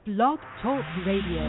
Blog Talk Radio.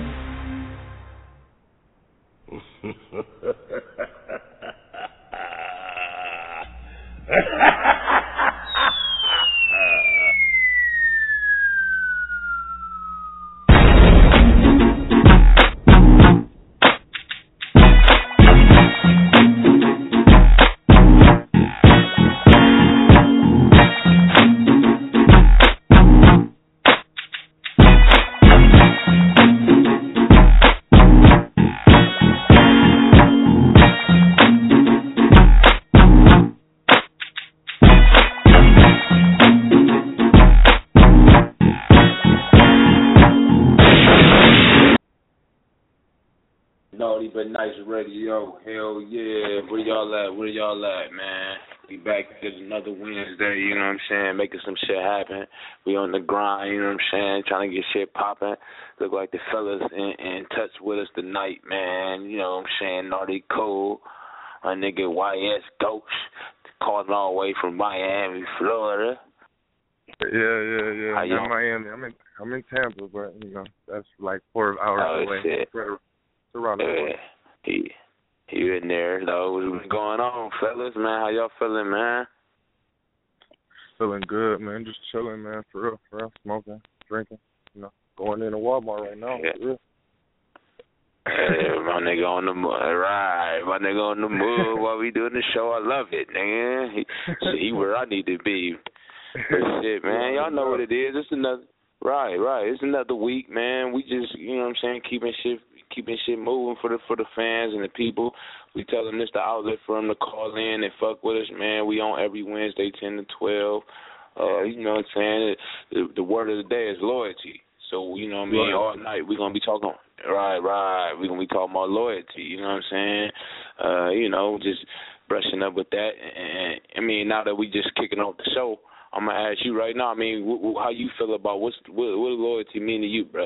But Nice Radio, hell yeah, where y'all at, man? We back at another Wednesday, you know what I'm saying, making some shit happen. We on the grind, you know what I'm saying, trying to get shit popping. Look like the fellas in touch with us tonight, man, you know what I'm saying, Naughty Cole, my nigga YS Ghost, calling all the way from Miami, Florida. Yeah. I'm in Miami. I'm in Tampa, but, you know, that's like 4 hours away. Shit. It's around the way. He in there, though. What's going on, fellas, man? How y'all feeling, man? Feeling good, man. Just chilling, man. For real. Smoking, drinking. You know, going into Walmart right now. Yeah. For real. Hey, my nigga on the move. Right, my nigga on the move while we doing the show. I love it, nigga. He where I need to be. But shit, man, y'all know what it is. It's another right. It's another week, man. We just, you know what I'm saying, keeping shit moving for the fans and the people. We tell them this the outlet for them to call in and fuck with us, man. We on every Wednesday, 10 to 12. You know what I'm saying? The word of the day is loyalty. So, you know what I mean? All night we're going to be talking, right. We're going to be talking about loyalty, you know what I'm saying? You know, just brushing up with that. And I mean, now that we just kicking off the show, I'm going to ask you right now, I mean, how you feel about what does loyalty mean to you, bro?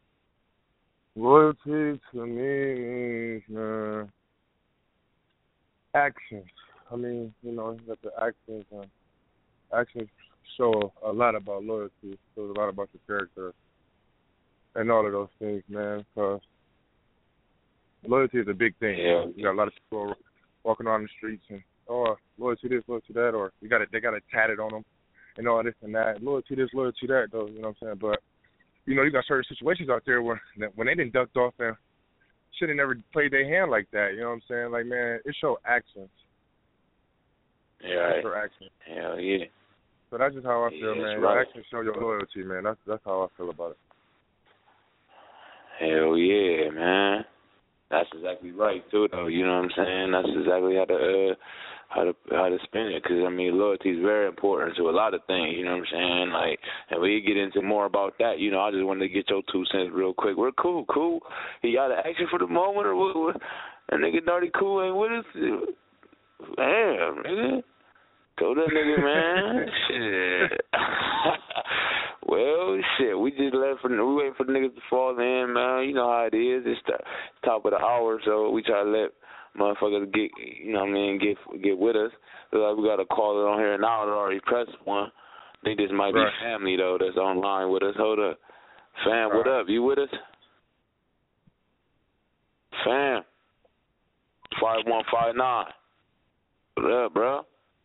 Loyalty to me means actions. I mean, you know, that the actions show a lot about loyalty, shows a lot about your character, and all of those things, man. Because loyalty is a big thing. Yeah. You got a lot of people walking around the streets and loyalty this, loyalty that, or they got it tatted on them, and all this and that. Loyalty this, loyalty that, though. You know what I'm saying? But you know, you got certain situations out there where when they didn't ducked off and should have never played their hand like that. You know what I'm saying? Like, man, it show actions. Yeah. It show actions. Hell yeah. So that's just how I feel, man. Right. Your actions show your loyalty, man. That's how I feel about it. Hell yeah, man. That's exactly right too, though. You know what I'm saying? That's exactly how to spin it. Because I mean, loyalty is very important to a lot of things. You know what I'm saying? Like, and we get into more about that. You know, I just wanted to get your 2 cents real quick. We're cool. You got an action for the moment, or what? That nigga Naughty Cool ain't with us. Damn, nigga. Go that nigga, man. Shit. Well, shit. We just we waiting for the niggas to fall in, man. You know how it is. It's the top of the hour, so we try to let motherfuckers get, you know what I mean, get with us. Looks like we got a caller on here now that already pressed one. I think this might be family, though, that's online with us. Hold up. Fam, what up? You with us? Fam. 5159. What up, bro?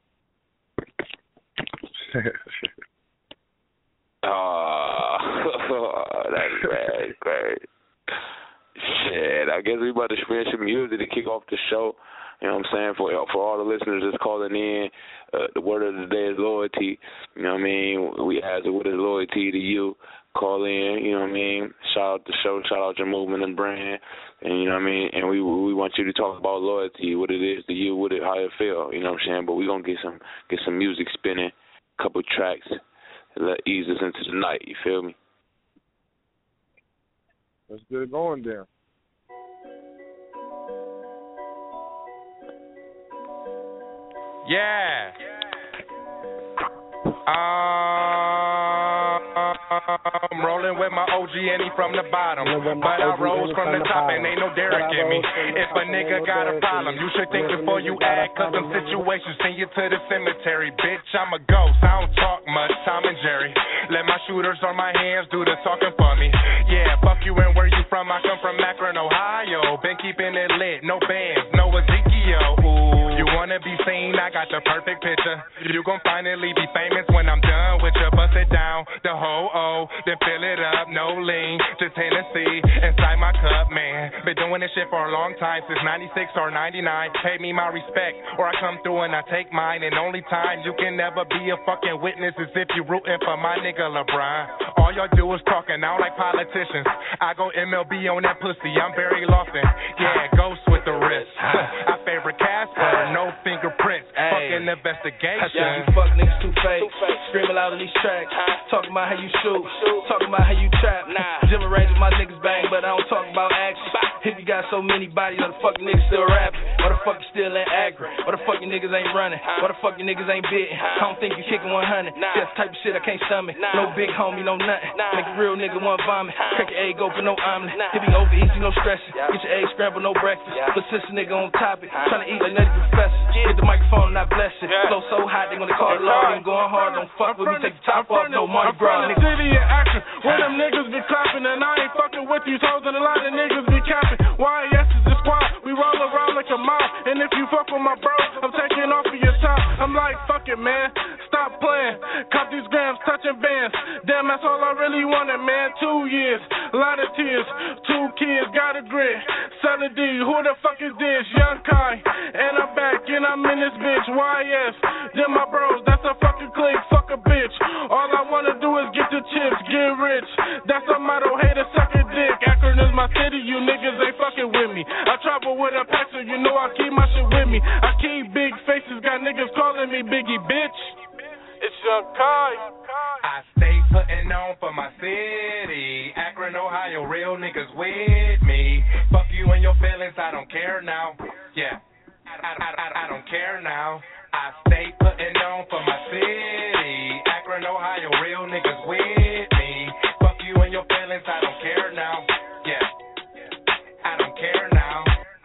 That's great. Shit, I guess we about to spin some music to kick off the show. You know what I'm saying? For all the listeners that's calling in, the word of the day is loyalty. You know what I mean? We ask what is loyalty to you. Call in, you know what I mean? Shout out the show, shout out your movement and brand. And you know what I mean? And we want you to talk about loyalty, what it is to you, how it feel, you know what I'm saying? But we're gonna get some music spinning, a couple tracks, and ease us into the night, you feel me? Let's get it going there. Yeah. I'm rolling with my OG and he from the bottom. But I rose from the top and ain't no Derek in me. If a nigga got a problem, you should think before you act. Cause them situations send you to the cemetery. Bitch, I'm a ghost, I don't talk much, Tom and Jerry. Let my shooters on my hands do the talking for me. Yeah, and I got the perfect picture. You gon' finally be famous when I'm done with you. Bust it down, the whole O, then fill it up, no lean, just Hennessy inside my cup, man. Been doing this shit for a long time, since 96 or 99. Pay me my respect, or I come through and I take mine. And only time you can never be a fucking witness is if you rooting for my nigga LeBron. All y'all do is talking out like politicians. I go MLB on that pussy, I'm Barry Lofton. Yeah, ghost with the wrist. I favorite Casper, no fingerprints. Fucking investigation. Yeah, you fuck niggas too fake. Screaming loud in these tracks. Talking about how you shoot. Talking about how you trap. Jim arranges my niggas bang, but I don't talk about action. If you got so many bodies, why the fuck niggas still rapping? Why the fuck you still ain't accurate? Why the fuck you niggas ain't running? Why the fuck you niggas ain't bitten? I don't think you kicking 100. That's the type of shit I can't stomach. No big homie, no nothing. Make a real nigga want vomit. Crack your egg open, no omelet. It be over easy, no stressing. Get your egg scrambled, no breakfast. Persistent nigga on topic. Trying to eat like Nutty Professor. Get the microphone, not bless it. Flow so hot, they gonna call it law. I'm going hard, don't fuck with me. Take the top off, no money, bro. I'm from the city of action, where them niggas be clapping. And I ain't fucking with these hoes, and a lot of niggas be capping. YS is the squad, we roll around like a mob. And if you fuck with my bro, I'm taking off of your top. I'm like, fuck it, man, stop playing. Cop these grams, touching bands. Damn, that's all I really wanted, man. 2 years, a lot of tears. 2 kids, got a grit. 7D, who the fuck is this? Young Kai, and I'm back, and I'm in this bitch. YS, them my bros, that's a fucking clique. Fuck a bitch. All I wanna do is get the chips, get rich. That's a motto, hater, suck a dick. Akron is my city, you niggas ain't fucking with me. I travel with a pack, so you know I keep my shit with me. I keep big faces, got niggas calling me Biggie, bitch. It's Young Kai. I stay putting on for my city. Akron, Ohio, real niggas with me. Fuck you and your feelings, I don't care now. Yeah, I don't care now. I stay putting on for my city. Akron, Ohio, real niggas with me. Fuck you and your feelings, I don't care now. Yeah, I don't care now.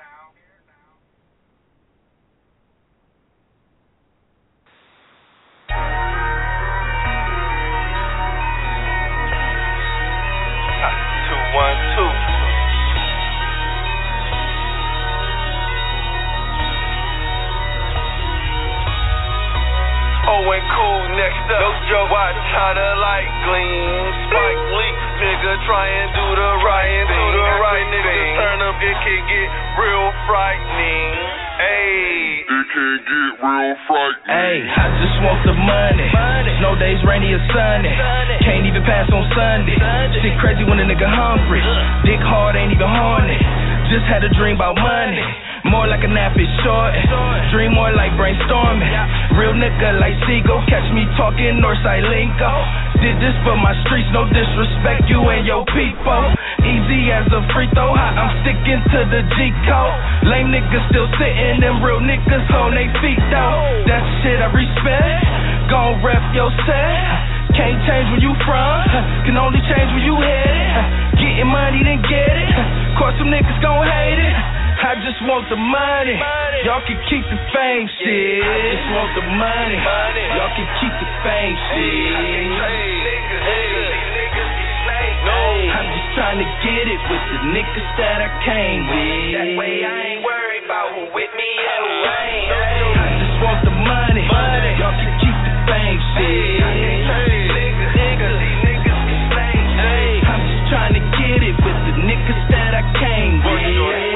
Owen Cool next up. No joke. Watch how the light gleams. Spike Lee, nigga, try and do the right thing. Niggas turn up, it can get real frightening. Ayy, it can get real frightening. Ayy, I just want the money. Snow days, rainy or sunny. Can't even pass on Sunday. Shit crazy when a nigga hungry. Dick hard, ain't even horny. Just had a dream about money. More like a nap is short. Dream more like brainstorming. Real nigga like Seagull. Catch me talking Northside lingo. Did this for my streets, no disrespect, you and your people. Easy as a free throw, hot, I'm sticking to the G code. Lame niggas still sitting, them real niggas on they feet though. That shit I respect. Gon' rep your set. Can't change where you from, can only change where you headed. Getting money, then get it. Course some niggas gon' hate it. I just want the money. Y'all can keep the fame shit. I just want the money. Y'all can keep the fame shit. I'm just trying to get it with the niggas that I came with. That way I ain't worried about who with me and who ain't. I just want the money. Y'all can keep the fame shit. I'm just trying to get it with the niggas that I came with.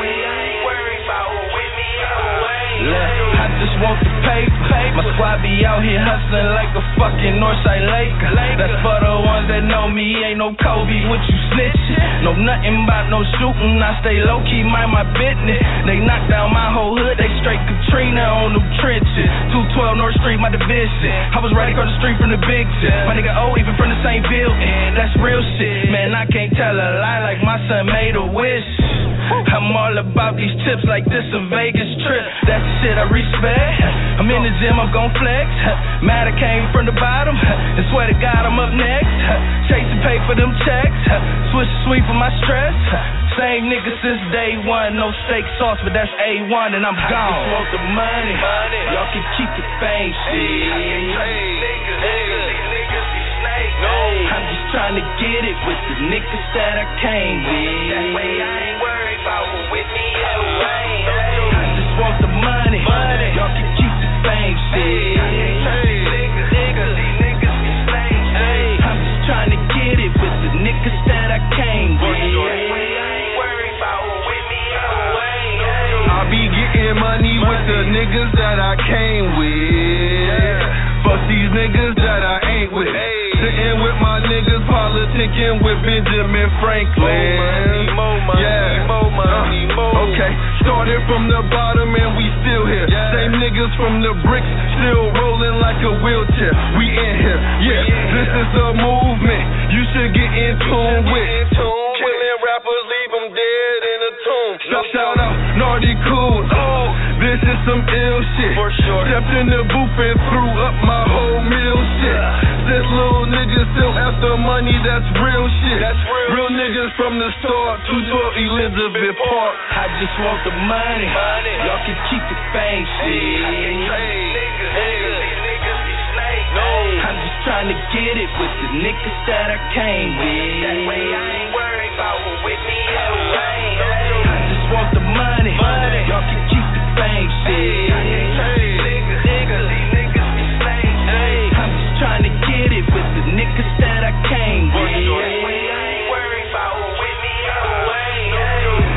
I just want the paper. My squad be out here hustling like a fucking Northside Laker. That's for the ones that know me. Ain't no Kobe, what you snitching? Know nothing about no shooting. I stay low key, mind my business. They knock down my whole hood. They straight Katrina on them trenches. 212 North Street, my division. I was right across the street from the big shit. My nigga O, even from the same building. That's real shit. Man, I can't tell a lie like my son made a wish. I'm all about these tips like this a Vegas trip. That shit I respect. I'm in the gym, I'm gon' flex. Mad I came from the bottom, and swear to God I'm up next. Chase and pay for them checks. Switch sweep for my stress. Same nigga since day one. No steak sauce, but that's A1 and I'm gone. I just want the money. Y'all can keep the fame shit. I'm just trying to get it with the niggas that I came with. That way I ain't worried about who with me and who ain't. I just want the money. Y'all can keep the fame the niggas that I came with. Fuck these niggas that I ain't with. Sitting with my niggas, politicking with Benjamin Franklin. Okay, started from the bottom and we still here. Same niggas from the bricks, still rolling like a wheelchair. We in here, this is a movement you should get in tune with. Killing rappers, leave them dead in a tomb. Shout out, Naughty Cool. This is some ill shit. For sure. Stepped in the booth and threw up my whole meal shit. This little nigga still after money, that's real shit. Real niggas from the start, 212 Elizabeth Park. I just want the money. Y'all can keep the fame shit. I'm just trying to get it with the niggas that I came with. That way I ain't worried about who with me or who ain't. I just want the money. Y'all can keep the fame shit. I'm just trying to get it with the niggas that I came with. That way I ain't worried about who with me or who ain't.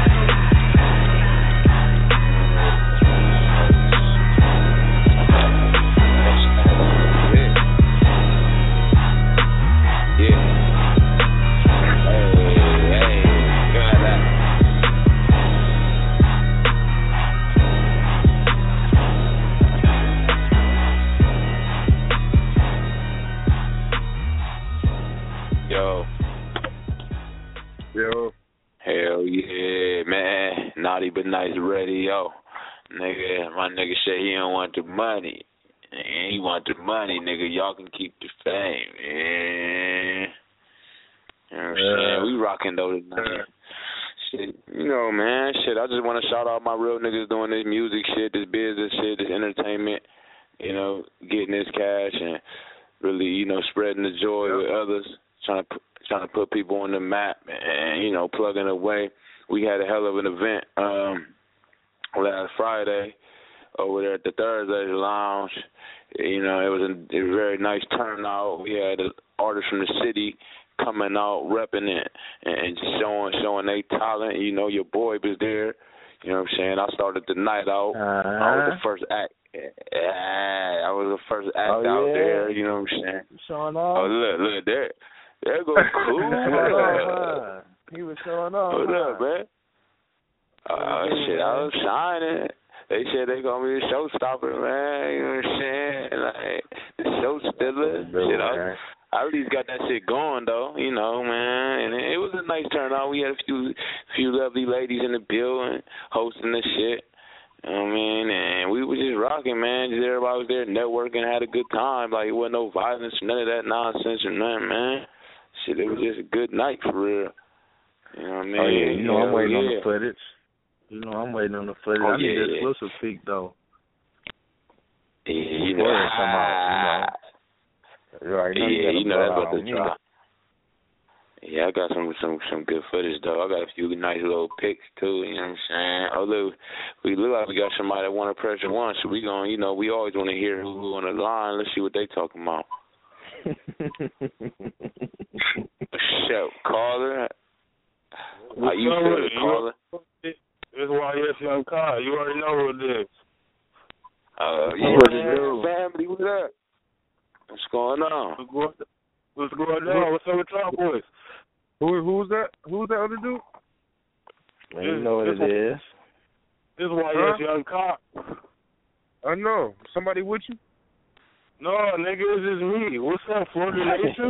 Yo. Hell yeah, man. Naughty but nice radio. Nigga, my nigga said he don't want the money. He want the money, nigga. Y'all can keep the fame, man. You know what I'm saying? We rocking though tonight. Shit, you know, man. Shit, I just want to shout out my real niggas doing this music shit, this business shit, this entertainment. You know, getting this cash and really, you know, spreading the joy with others. Trying to put people on the map and, you know, plugging away. We had a hell of an event last Friday over there at the Thursday Lounge. You know, it was a very nice turnout. We had artists from the city coming out, repping it and showing their talent. You know, your boy was there. You know what I'm saying? I started the night out. I was the first act. I was the first act out there. You know what I'm saying? Showing off. Oh, look there. There goes Cool. He was showing off. What up, man? Shit, I was shining. They said they gonna be a showstopper, man. You know what I'm saying? Like the show stiller. Shit, I at least got that shit going though. You know, man. And it was a nice turnout. We had a few lovely ladies in the building hosting the shit. You know what I mean? And we was just rocking, man. Just everybody was there networking, had a good time. Like it wasn't no violence, none of that nonsense or nothing, man. Shit, it was just a good night for real. You know what I mean? Oh yeah, you know I'm waiting on the footage. You know I'm waiting on the footage. I need the exclusive peak though. Yeah, you know. You know that's about to drop. Yeah, I got some good footage though. I got a few nice little pics too. You know what I'm saying? Oh look, we look like we got somebody that want to pressure one, so we gonna, you know, we always want to hear who on the line. Let's see what they talking about. Shout, caller. How you feeling, caller? It's YS Young Kai. You already know who it is. Family, what up? What's going on? What's going on? What's up with y'all boys? Who's that? Who's that other dude? You know what it is. This YS Young Kai. I know. Somebody with you? No, nigga, it's just me. What's up, Florida Nation?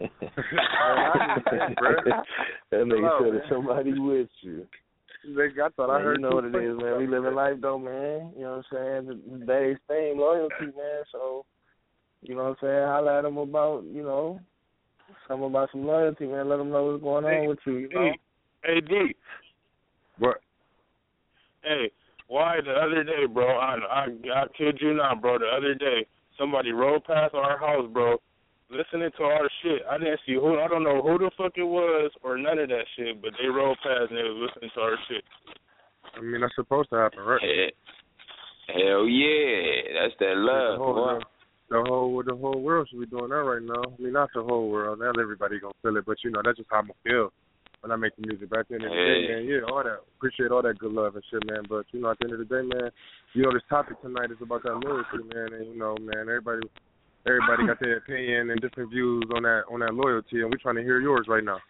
That nigga said it's somebody with you. I thought I heard. You know what it is, man. We living life though, man. You know what I'm saying? Today's fame, loyalty, man. So, you know what I'm saying? Holla at them about, you know, something about some loyalty, man. Let them know what's going on with you, you know? Hey, D. What? Hey, why the other day, bro? I kid you not, bro. The other day, somebody rode past our house, bro, listening to our shit. I didn't see who. I don't know who the fuck it was or none of that shit, but they rode past and they was listening to our shit. I mean, that's supposed to happen, right? Hell yeah, that's that love, boy. The whole world should be doing that right now. I mean, not the whole world. Not everybody gonna feel it, but you know, that's just how I'm gonna feel. when I make the music. But at the end of the day, man, yeah, all that. Appreciate all that good love and shit, man. But, you know, at the end of the day, man, you know, this topic tonight is about that loyalty, man. And, you know, man, everybody got their opinion and different views on that loyalty, and we're trying to hear yours right now.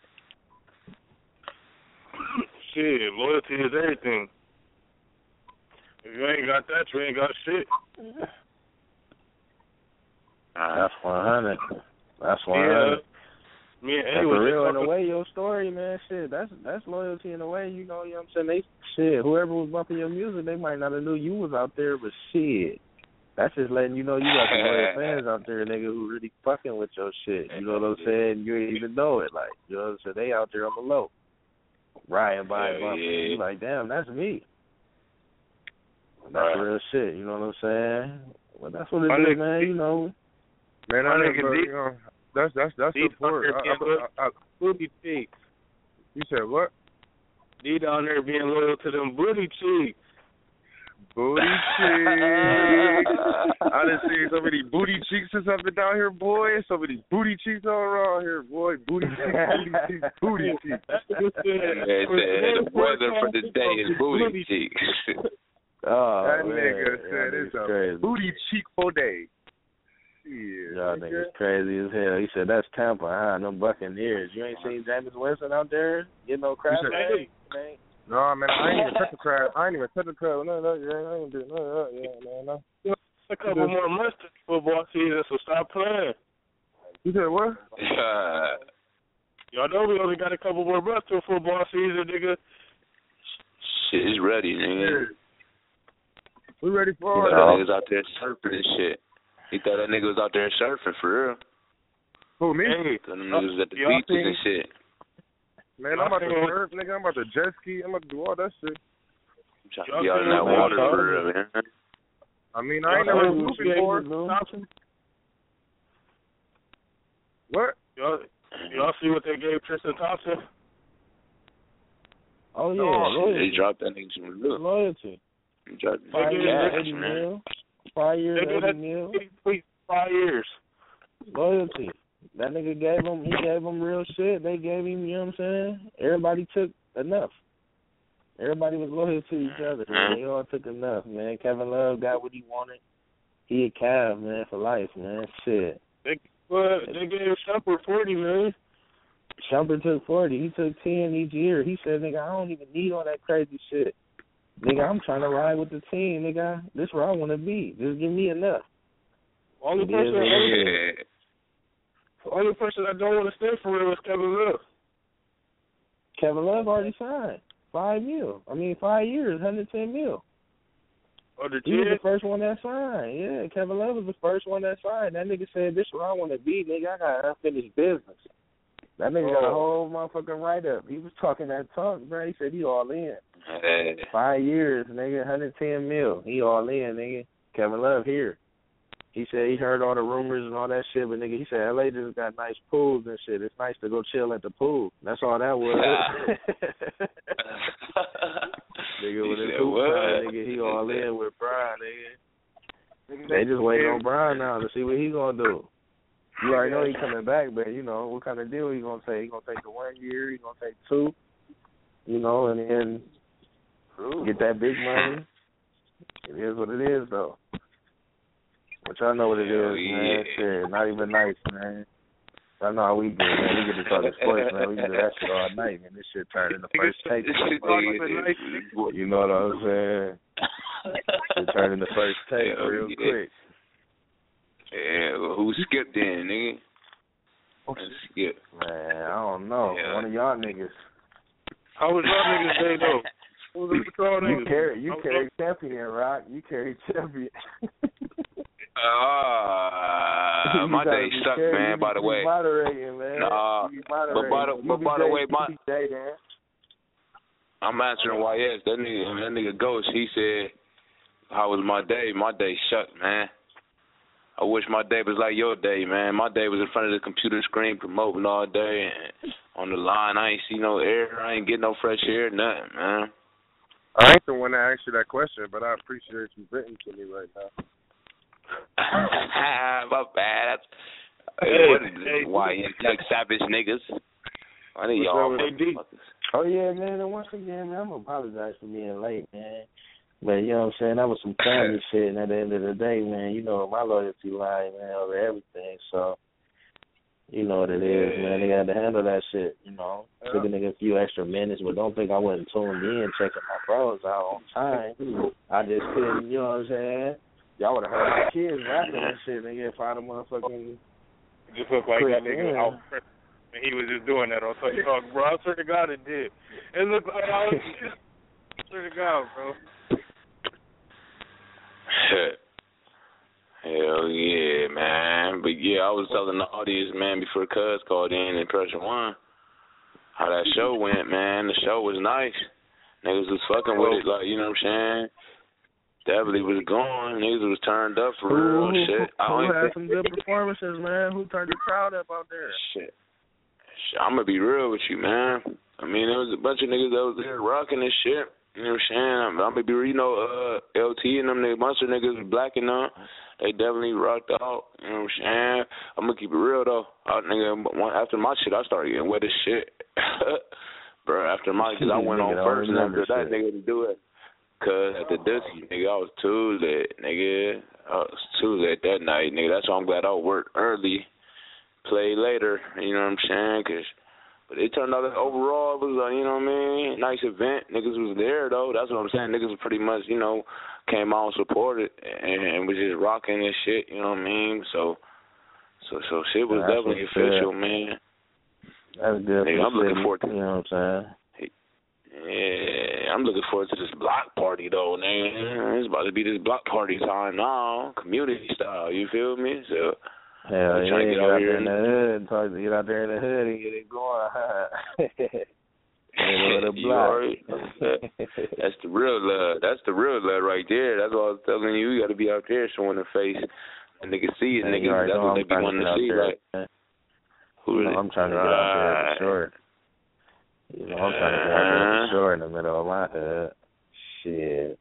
Shit, loyalty is everything. If you ain't got that, you ain't got shit. That's 100. That's 100. Yeah. That's for real in a way, your story, man, shit, that's loyalty in a way, you know what I'm saying? Whoever was bumping your music, they might not have knew you was out there, but shit, that's just letting you know you got some loyal fans out there, nigga, who really fucking with your shit, you know what I'm saying? You ain't even know it, like, you know what I'm saying? They out there on the low, riding by and bumping. You like, damn, that's me. That's real shit, you know what I'm saying? Well, that's what it is, man, you know. Man, I nigga, you know, that's support. Booty cheeks. You said what? D down there being loyal to them booty cheeks. Booty cheeks. I done seen so many booty cheeks or something down here, boy. So many booty cheeks all around here, boy. Booty cheeks, booty cheeks. The weather for the day is booty cheeks. That nigga said it's a booty cheek for day. Yeah, y'all niggas crazy as hell. He said that's Tampa, huh? Them Buccaneers. You ain't seen Jameis Winston out there getting no crap? No, man, I ain't even touch the crowd. No, I ain't do no. A couple more months to football season, so stop playing. You said what? Y'all know we only got a couple more months to football season, nigga. Shit is ready, nigga. We ready for all that. Niggas out there surfing and shit. He thought that nigga was out there surfing for real. Who, me? Them niggas at the beaches and shit. Man, I'm about to surf, nigga. I'm about to jet ski. I'm about to do all that shit. I'm trying to be out in that water for real, man. I mean, I ain't never flew before. What? Y'all see what they gave Tristan Thompson? Oh, yeah. They dropped that nigga some real. Loyalty. They dropped 5 years, $80 million. 5 years, $80 million. 5 years. Loyalty. That nigga gave him real shit. They gave him, you know what I'm saying? Everybody took enough. Everybody was loyal to each other. Man. They all took enough, man. Kevin Love got what he wanted. He a Cav, man, for life, man. Shit. They gave Shumpert $40 million. Shumpert took 40. He took 10 each year. He said, nigga, I don't even need all that crazy shit. Nigga, I'm trying to ride with the team, nigga. This is where I want to be. Just give me enough. Only person I don't want to stay for real is Kevin Love. Kevin Love already signed 5 years, $110 million. He was the first one that signed. Yeah, Kevin Love was the first one that signed. That nigga said, this is where I want to be, nigga. I got unfinished business. That nigga got a whole motherfucking write-up. He was talking that talk, bro. He said he all in. 5 years, nigga, $110 million. He all in, nigga. Kevin Love here. He said he heard all the rumors and all that shit, but nigga, he said LA just got nice pools and shit. It's nice to go chill at the pool. That's all that was. Nigga, with his hoop time, nigga, he all in with Brian, nigga. They just waiting on Brian now to see what he gonna do. You already know he coming back, but you know what kind of deal he gonna take. He gonna take the 1 year. He gonna take 2. You know, and then get that big money. It is what it is, though. But y'all know what it is, man. Shit, not even nice, man. Y'all know how we do, man. We get to talk sports, man. We can do that shit all night, man. This shit turned into first take. You know what I'm saying? It turned into first take real quick. Yeah, well, who skipped then, nigga? Skip. Man, I don't know. One of y'all niggas. How was y'all niggas day, though? Who was the patrol niggas? You carry champion, Rock. You carry champion. My day sucked, man, by the way. Moderating, man. Nah, but by the way, I'm answering why yes. That nigga Ghost, he said, how was my day? My day sucked, man. I wish my day was like your day, man. My day was in front of the computer screen promoting all day and on the line. I ain't see no air. I ain't get no fresh air, nothing, man. I ain't the one that asked you that question, but I appreciate you written to me right now. My bad. What is this? Why you like savage niggas? I need y'all. Oh, yeah, man. And once again, man, I'm going to apologize for being late, man. But, you know what I'm saying, that was some family shit. And at the end of the day, man, you know, my loyalty lies, man, over everything. So, you know what it is, man. They got to handle that shit, you know. Took a nigga a few extra minutes, but don't think I wasn't tuned in, checking my bros out on time. I just couldn't, you know what I'm saying? Y'all would have heard my kids rapping and shit, nigga, if I'd have motherfucking... Just looked like that nigga out and he was just doing that on TikTok, bro. I swear to God it did. It looked like I was just... I swear to God, bro. Hell yeah, man. But yeah, I was telling the audience, man, before Cuz called in Pressure One, how that show went, man. The show was nice. Niggas was fucking with it, like, you know what I'm saying? Definitely was going. Niggas was turned up for real shit. Who had some good performances, man? Who turned the crowd up out there? Shit. I'm going to be real with you, man. I mean, there was a bunch of niggas that was there rocking this shit. You know what I'm saying? I'm going to be real, you know, LT and them niggas, bunch of niggas was black and them. They definitely rocked out. You know what I'm saying? I'm going to keep it real, though. After my shit, I started getting wet as shit. Bro, after my shit, I went on first, and after that, nigga, to do it. Cause at the Dusty, nigga, I was too lit, nigga. I was too lit that night, nigga. That's why I'm glad I worked early, play later. You know what I'm saying? But it turned out that overall it was, you know what I mean, nice event. Niggas was there though. That's what I'm saying. Niggas was pretty much, you know, came out and supported and was just rocking this shit. You know what I mean? So shit was definitely official, man. That's good. Nigga, I'm looking forward to. You know what I'm saying? Yeah, I'm looking forward to this block party, though, man. It's about to be this block party time now, community style, you feel me? So, hell yeah, get out there in the hood, get out there in the hood and get it going. The block. That's the real love. That's the real love right there. That's what I was telling you. You got to be out there showing the face. And they can see it, niggas. That's what they be wanting to see, right? I'm trying to get out there for sure. You know, I'm trying to get out there for sure in the middle of my hood. Shit.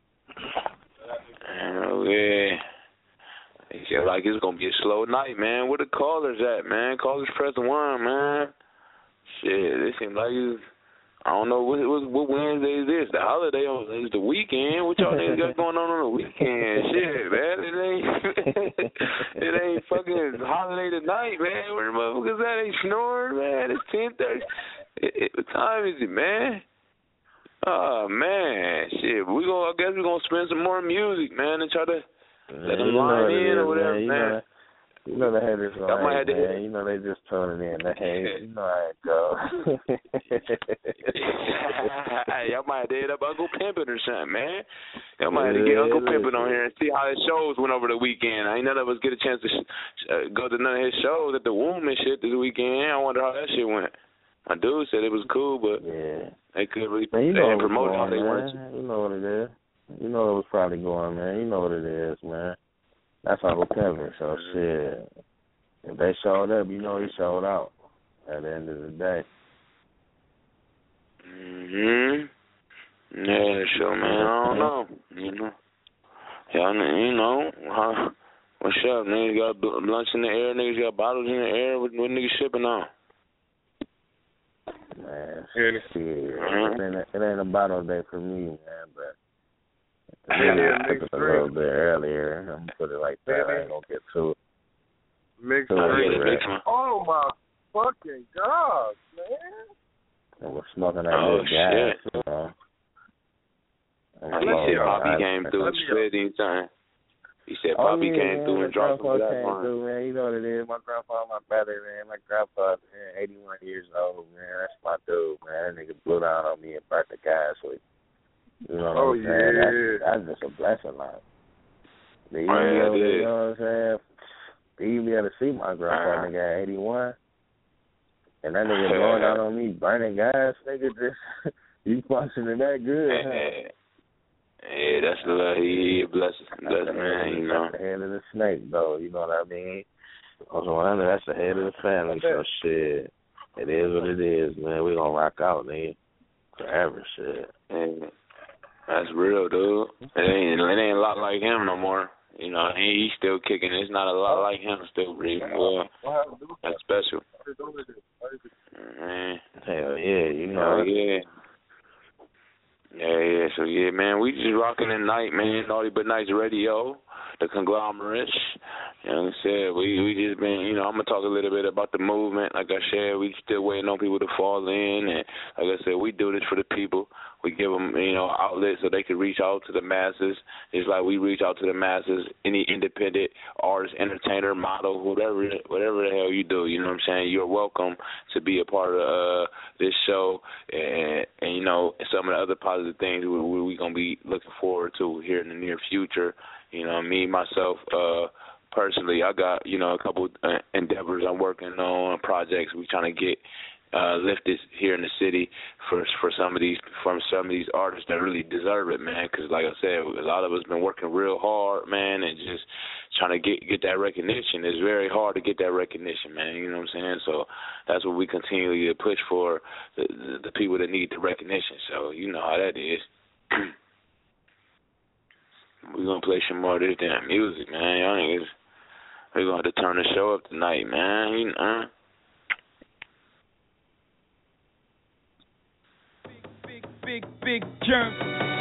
Oh, yeah. It feel like it's going to be a slow night, man. Where the callers at, man? Callers press 1, man. Shit, it seems like it's, I don't know, what Wednesday is this? The holiday, it's the weekend. What y'all niggas got going on the weekend? Shit, man. It ain't fucking holiday tonight, man. Where the motherfuckers at? They snoring, man. It's 10:30. What time is it, man? Oh, man. Shit, I guess we're going to spend some more music, man, and try to let them line in or whatever, man. You know the haters gonna hate, man. You know they just tuning in. They hate. You know how it go. Hey, y'all might have to hit up Uncle Pimpin' or something, man. Y'all might have to get Uncle Pimpin' on here and see how his shows went over the weekend. Ain't none of us get a chance to go to none of his shows at the Womb and shit this weekend. I wonder how that shit went. My dude said it was cool, but they couldn't really promote how they wanted to. You know what it is. You know it was probably going, man. You know what it is, man. That's Uncle Pimpin', so shit. If they showed up, you know he showed out at the end of the day. Yeah, sure, man. I don't know. You know, what's up, niggas got lunch in the air, niggas got bottles in the air. What niggas shipping on? Man, shit. It ain't a bottle day for me, man, but I took it a little bit earlier. I'm going to put it like that. I ain't going to get to it. Mixed drink. Oh, my fucking God, man. And we're smoking that good gas. You know. He said Bobby came through and split anytime. He said Bobby came through and dropped some black on. Man, you know what it is. My grandpa, my brother, man. My grandpa, man, 81 years old, man. That's my dude, man. That nigga blew down on me and burnt the gas with. You know what I'm saying? That's just a blessing, like. You know what I'm saying? To even be able to see my grandpa, nigga, at 81, and that nigga blowing out on me, burning gas, nigga, just, you functioning that good, huh? Yeah, that's the love. He a blessing, man, you know. That's the head of the snake, though, you know what I mean? That's the head of the family, so shit. It is what it is, man. We gonna rock out, nigga. Forever, shit. That's real, dude. It ain't a lot like him no more. You know, he's still kicking. It's not a lot like him still breathing. Well, that's special. Man. Hell yeah, you know. Yeah. So yeah, man, we just rocking tonight, man. Naughty But Nice Radio, the conglomerates. You know what I'm saying? We just been, you know, I'm gonna talk a little bit about the movement. Like I said, we still waiting on people to fall in, and like I said, we do this for the people. We give them, you know, outlets so they can reach out to the masses. It's like we reach out to the masses. Any independent artist, entertainer, model, whatever the hell you do, you know what I'm saying? You're welcome to be a part of this show, and you know, some of the other positive things we're gonna be looking forward to here in the near future. You know, me myself. Personally, I got, you know, a couple endeavors I'm working on, projects we trying to get lifted here in the city for some of these artists that really deserve it, man. Because like I said, a lot of us been working real hard, man, and just trying to get that recognition. It's very hard to get that recognition, man. You know what I'm saying? So that's what we continually push for, the people that need the recognition. So you know how that is. We're gonna play some more of this damn music, man. Y'all niggas. We're going to have to turn the show up tonight, man. You know? Big jerk.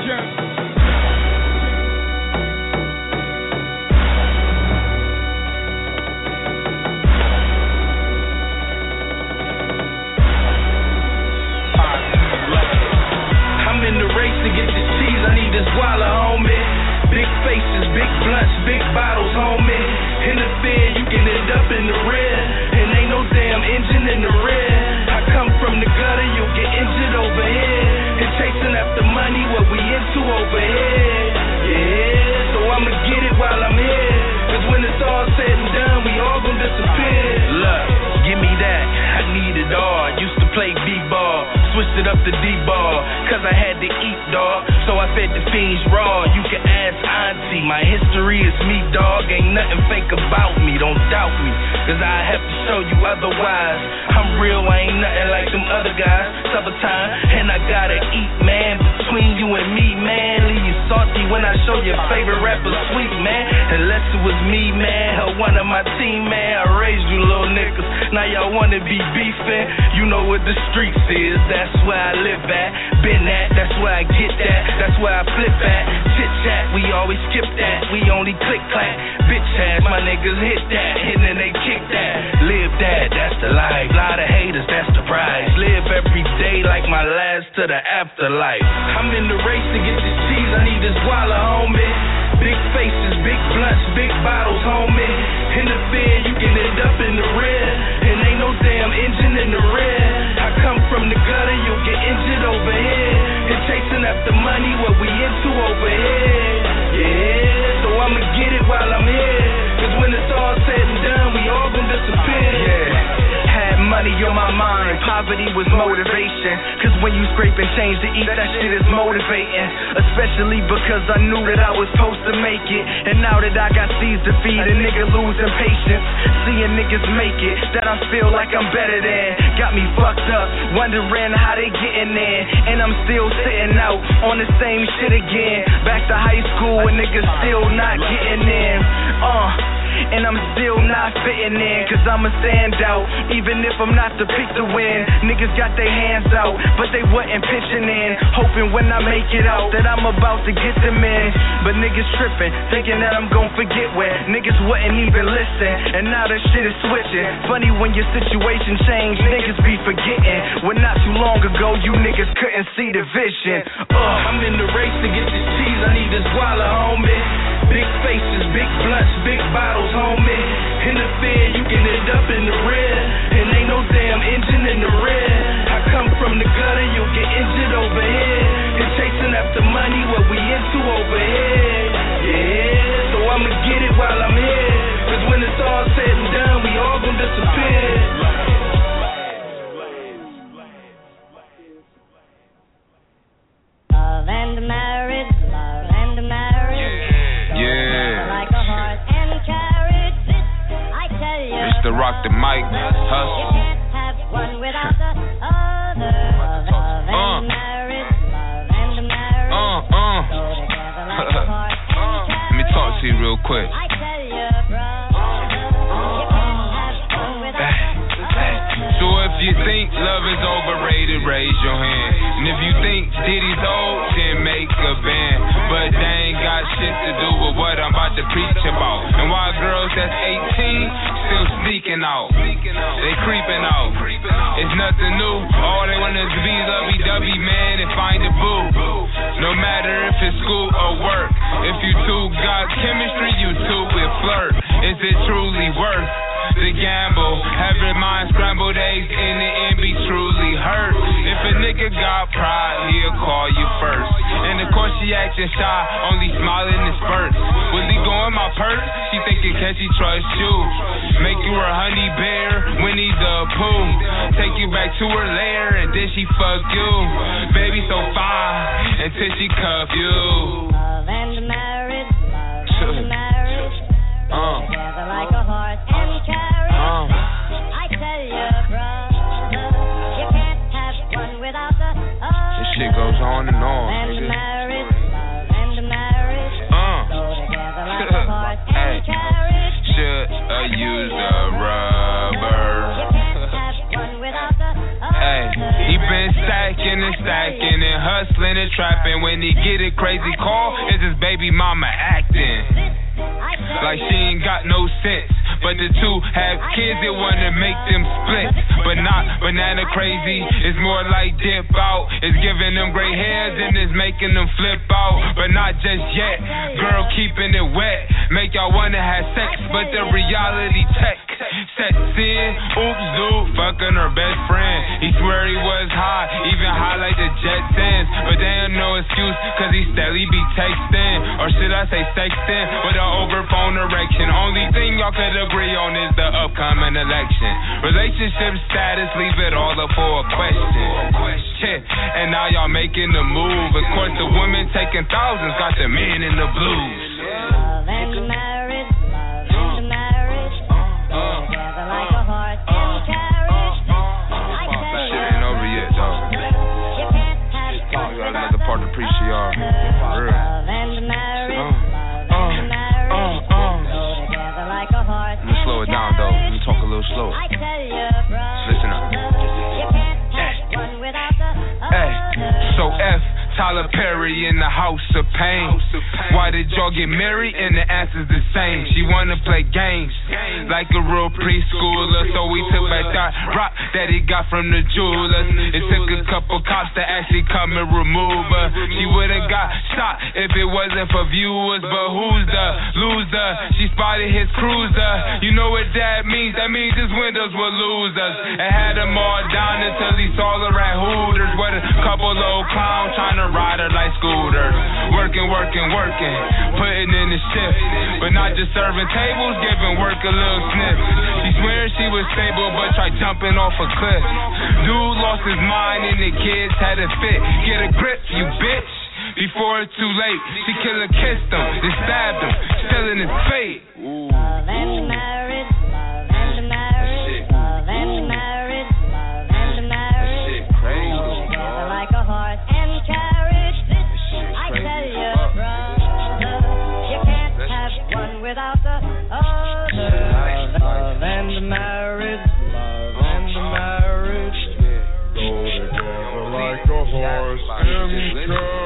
I'm in the race to get this cheese. I need this wallet, homie. Big faces, big blunts, big bottles, homie. In the Fed, you can end up in the red. And ain't no damn engine in the red. I come from the gutter, you'll get injured over here. And chasing after money, what we into over here. Yeah, so I'ma get it while I'm here. Cause when it's all said and done, we all gon' disappear. Look, give me that, I need it all. Used to play B-ball, switched it up to D-ball. Cause I had to eat, dog. So I fed the fiends raw. You can ask Auntie, my history is me, dog. Ain't nothing fake about me, don't doubt me. Cause I have to show you otherwise. I'm real, I ain't nothing like them other guys. Summertime, and I gotta eat, man. Between you and me, man. Leave you salty when I show your favorite rapper sweet, man. Unless it was me, man, or one of my team, man. I raised you little niggas, now y'all wanna be beefing. You know what the streets is, that's where I live at. Been at, that's where I get that, that's where I flip at. Chit chat, we always skip that, we only click clack. Bitch ass, my niggas hit that, and then they kick that. Live that, that's the life. Lot of haters, that's the prize. Live every day like my last to the afterlife. I'm in the race to get this cheese, I need this wallet, homie. Big faces, big blunts, big bottles, homie. In the Fed, you can end up in the red. And ain't no damn engine in the red. I come from the gutter, you'll get injured over here. And chasing after money, what we into over here. Yeah, so I'ma get it while I'm here. Cause when it's all said and done, we all gon' disappear. Yeah. Money on my mind, poverty was motivation. Cause when you scrape and change to eat, that shit is motivating. Especially because I knew that I was supposed to make it. And now that I got seeds to feed, a nigga losing patience. Seeing niggas make it, that I feel like I'm better than. Got me fucked up, wondering how they getting in. And I'm still sitting out on the same shit again. Back to high school and niggas still not getting in. And I'm still not fitting in. Cause I'm a standout, even if I'm not the pick to win. Niggas got their hands out, but they wasn't pitching in. Hoping when I make it out that I'm about to get them in. But niggas tripping, thinking that I'm gon' forget when niggas wouldn't even listen. And now that shit is switching. Funny when your situation change, niggas be forgetting. When not too long ago you niggas couldn't see the vision. I'm in the race to get this cheese, I need this wallet, homie. Big faces, big blunts, big bottles, homie. In the Fed, you can end up in the red. And ain't no damn engine in the red. I come from the gutter, you'll get injured over here. And chasing after money, what we into over here. Yeah, so I'ma get it while I'm here. Cause when it's all said and done, we all gon' disappear. Love and marriage, love and marriage. Yeah. Like a horse and carriage. I tell you. It's the Rock the Mic, You can't have one without the other. Love and marriage, love and marriage. Go together like a horse and carriage. Let me talk to you real quick. I tell you, brother. You can't have one without the other. So if you think love is overrated, she acting shy, only smiling in spurts. Will he go in my purse? She thinking, can she trust you? Make you her honey bear, Winnie the Pooh. Take you back to her lair, and then she fuck you. Baby so fine, until she cuff you. Love and marriage, love and marriage. Together like a horse and carriage. I tell you, brother, you can't have one without the other. This shit goes on and on, love and nigga. marriage, love and marriage. Go together like a horse and carriage. Should I use the rubber? You can't have one without the other. Hey, he been stacking and hustling and trapping. When he get a crazy call, it's his baby mama acting like she ain't got no sense. But the two have kids that wanna make them split. But not banana crazy, it's more like dip out. It's giving them gray hairs and it's making them flip out. But not just yet, girl keeping it wet. Make y'all wanna have sex, but the reality check sets in. Oops, dude, fucking her best friend. He swear he was high, even high like the Jetsons. But they ain't no excuse, cause he steadily be texting. Or should I say sexting, with an over phone erection. Only thing y'all could agree on is the upcoming election. Relationship status, leave it all up for a question. And now y'all making the move. Of course the women taking thousands, got the men in the blues. Love and marriage, love and marriage. Together like a horse and carriage. I tell Shit ain't over yet, dog. you can't have We got another part to preach to y'all. For real. love and marriage, love and marriage. Go together like a horse. I'm gonna slow it down, though. Let me talk a little slower. I tell you, brother, Listen up. you can't have one without the Hey, other. so F Tyler Perry in the house of pain. Why did y'all get married? And the answer's the same. She wanna play games like a real preschooler. So we took back that rock that he got from the jewelers. It took a couple cops to actually come and remove her. She would've got shot if it wasn't for viewers. But who's the loser? She spotted his cruiser. You know what that means? That means his windows were losers. And had them all down until he saw her at Hooters with a couple old clowns trying to ride her like scooters. Working, putting in the shift. But not just serving tables, giving work a little sniff. She swears she was stable, but tried jumping off a cliff. Dude lost his mind and the kids had a fit. Get a grip, you bitch. Before it's too late, she killer kissed him, then stabbed him, still in his fate. Love and marriage, love and marriage, love and marriage, love and marriage. Go together like a horse and carriage. I tell you, brother, you can't have one without the other. Love and marriage, love and marriage. Go together like a horse and carriage.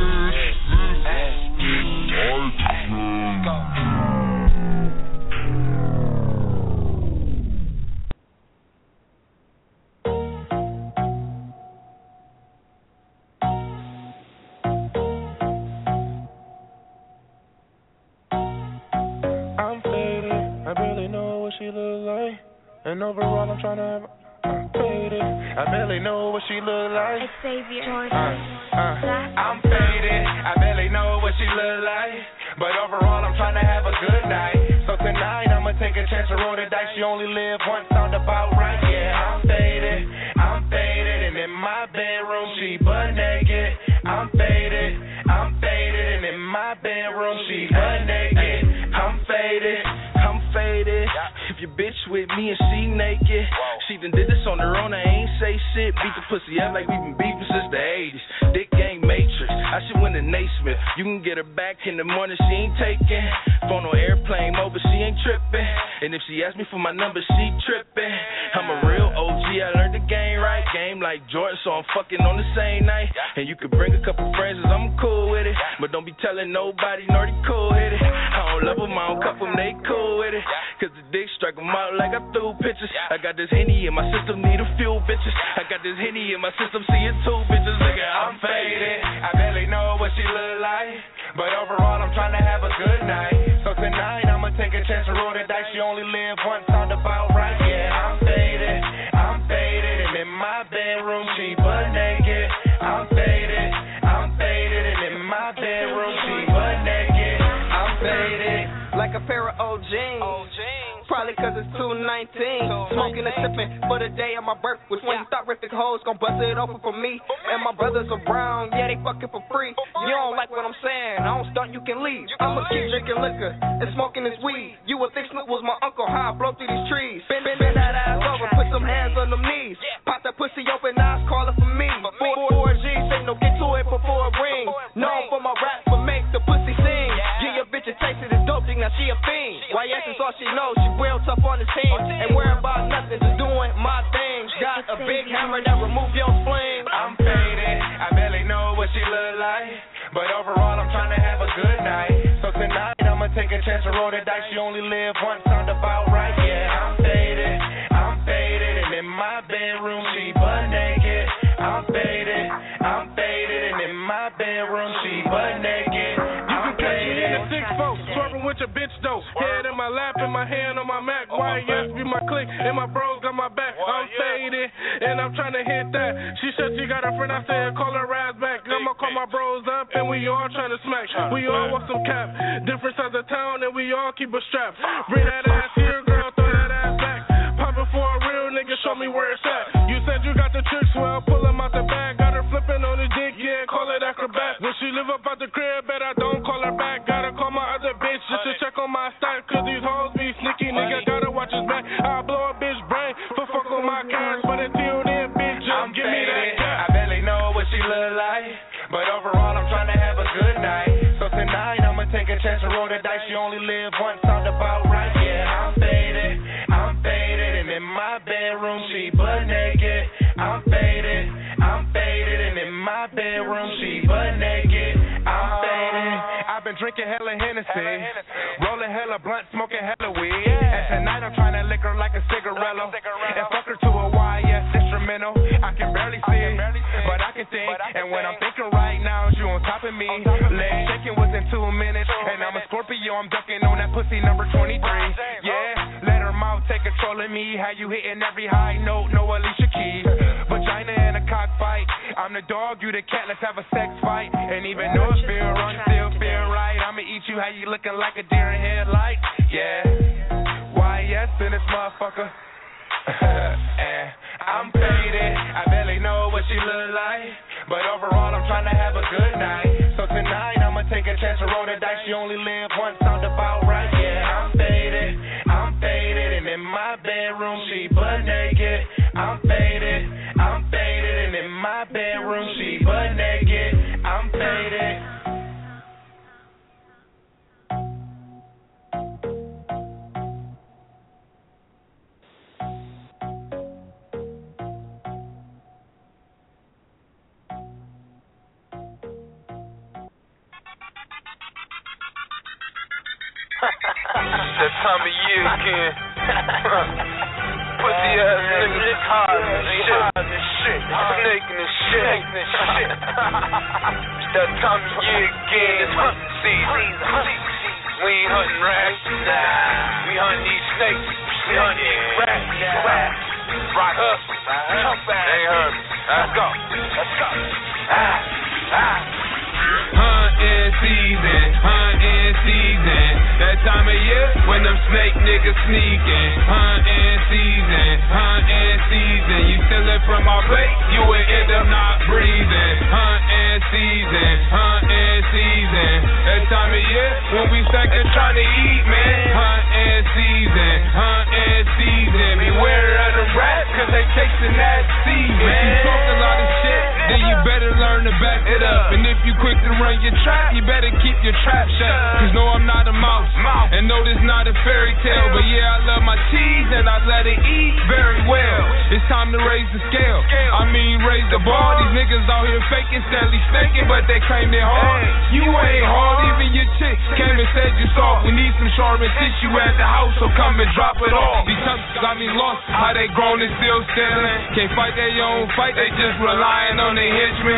I'm faded, I barely know what she look like. And overall I'm tryna have I'm faded, I barely know what she look like. Xavier. I'm faded, I barely know what she look like. But overall I'm tryna have a good night. So tonight I'ma take a chance to roll the dice. She only live once, sound about right. Yeah, I'm faded, and in my bedroom she butt naked. I'm faded, and in my bedroom she butt naked. I'm faded. If your bitch with me and she naked, she done did this on her own, I ain't say shit. Beat the pussy up like we been beefing since the 80s. Dick gang matrix, I should win the Naismith. You can get her back in the morning, she ain't taking. Phone on airplane mode, but she ain't tripping. And if she asks me for my number, she tripping. I'm a real OG, I learned the game right. Game like Jordan, so I'm fucking on the same night. And you could bring a couple friends, cause I'm cool with it. But don't be telling nobody, Nordy cool hit it. I don't love them, I don't cuff them, they cool with it. Cause the dick strike them out like I threw pitches. I got this Henny in my system, need a few bitches. I got this Henny in my system, seeing two bitches. Nigga, I'm faded, I barely know what she look like. But overall, I'm tryna have a good night. So tonight, I'ma take a chance to roll the dice. She only live once, sound about right. Yeah, I'm faded, and in my bedroom, she butt naked. I'm faded, and in my bedroom. pair of old jeans. Probably cause it's 219. Smoking and sipping for the day of my birth. Which one you thought terrific hoes gon' bust it open for me. And my brothers are brown, yeah, they fucking for free. You don't like what I'm saying, I don't stunt, you can leave. I'ma keep drinking liquor and smoking this weed. You would think Snoop was my uncle, how I blow through these trees. Bend that ass over, put some hands on them knees. Pop that pussy open, eyes calling for me. 4G, say no, get to it before it rings. Known for my rap, but make the pussy sing. Give your bitch a taste of this dope thing, now she a fiend. YS is all she knows, she real tough on the team. Ain't worried about nothing, just doing my thing. Got a big hammer that remove your spleen. I'm faded, I barely know what she look like, but overall I'm trying to have a good night. So tonight I'ma take a chance to roll the dice. You only live once, sound about right. Yeah, I'm faded, and in my bedroom she butt naked. I'm faded, and in my bedroom she butt naked. You can catch me in the 6-4, swerving with your bitch though. Head in my lap and my hand on my Mac. YS be my clique and my bros got my back. I'm faded and I'm trying to hit that. She said she got a friend, I said call her ass back. I'ma call my bros up and we all trying to smack. We all want some cap, different sides of town and we all keep a strap. Bring that ass here, girl, throw that ass back. Poppin' for a real nigga, show me where it's at. You said you got the tricks, well pull them out the bag. Got her flipping on the dick, yeah, call it acrobat. When she live up out the crib, bet I don't call her back. Gotta call my other bitch just to check on my stack. Cause these hoes be sneaky, nigga, gotta watch his back. I blow a bitch brain for fuck on my cash. But until then, bitch, just give me that cash. I barely know what she look like, but overall I'm trying to have a good night. So tonight I'ma take a chance to roll the dice. You only live once, sound about right. Yeah, I'm faded, and in my bedroom she butt naked. I'm faded, and in my bedroom she butt naked. I'm faded. I've been drinking hella Hennessy, rolling hella blunt, smoking hella weed. And tonight I'm trying to lick her like a cigarello, and fuck her to a YS instrumental. I can barely see, but I can think. And when I'm thinking right now, you on top of me. Leg shaking within 2 minutes, and I'm a Scorpio. I'm ducking on that pussy number 23. Yeah, let her mouth take control of me. How you hitting every high note? No Alicia Keys. Vagina in a cockfight. I'm the dog, you the cat. Let's have a sex fight. And even though it feel wrong, still feel right. I'ma eat you. How you looking like a deer in headlights? Yeah, YS in this motherfucker. And I'm faded, I barely know what she look like, but overall I'm trying to have a good night. So tonight I'ma take a chance to roll the dice. You only live once, sound about right. Yeah, I'm faded, and in my bedroom she butt naked. I'm faded, and in my bedroom she butt naked. I'm faded. That time of year again. Pussy ass niggas hard as shit. Snaking and shit. It's that time of year again. It's hunting season. We ain't hunting rats. Nah. We hunting these snakes. We hunting these rats. Rock up. They heard me. Let's go. Hunting season, that time of year when them snake niggas sneaking. Hunting season, you stealing from my plate, you will end up not breathing. Hunting season, that time of year when we stacking trying to eat, man. Hunting season, beware of the rats, cause they tasting that seed, man. If you talk a lot of shit, then you better learn to back it up. And if you quick to run your trap, you better keep your trap shut. Cause no, I'm not a mouse, and no, this not a fairy tale. But yeah, I love my cheese, and I let it eat very well. It's time to raise the scale, I mean raise the bar. These niggas out here faking, steadily snaking, but they claim they hard. You ain't hard, even your chick came and said you soft. We need some sharpened tissue at the house, so come and drop it off. These tucks got me lost, how they grown and still standing. Can't fight their own fight, they just relying on their henchmen. They swear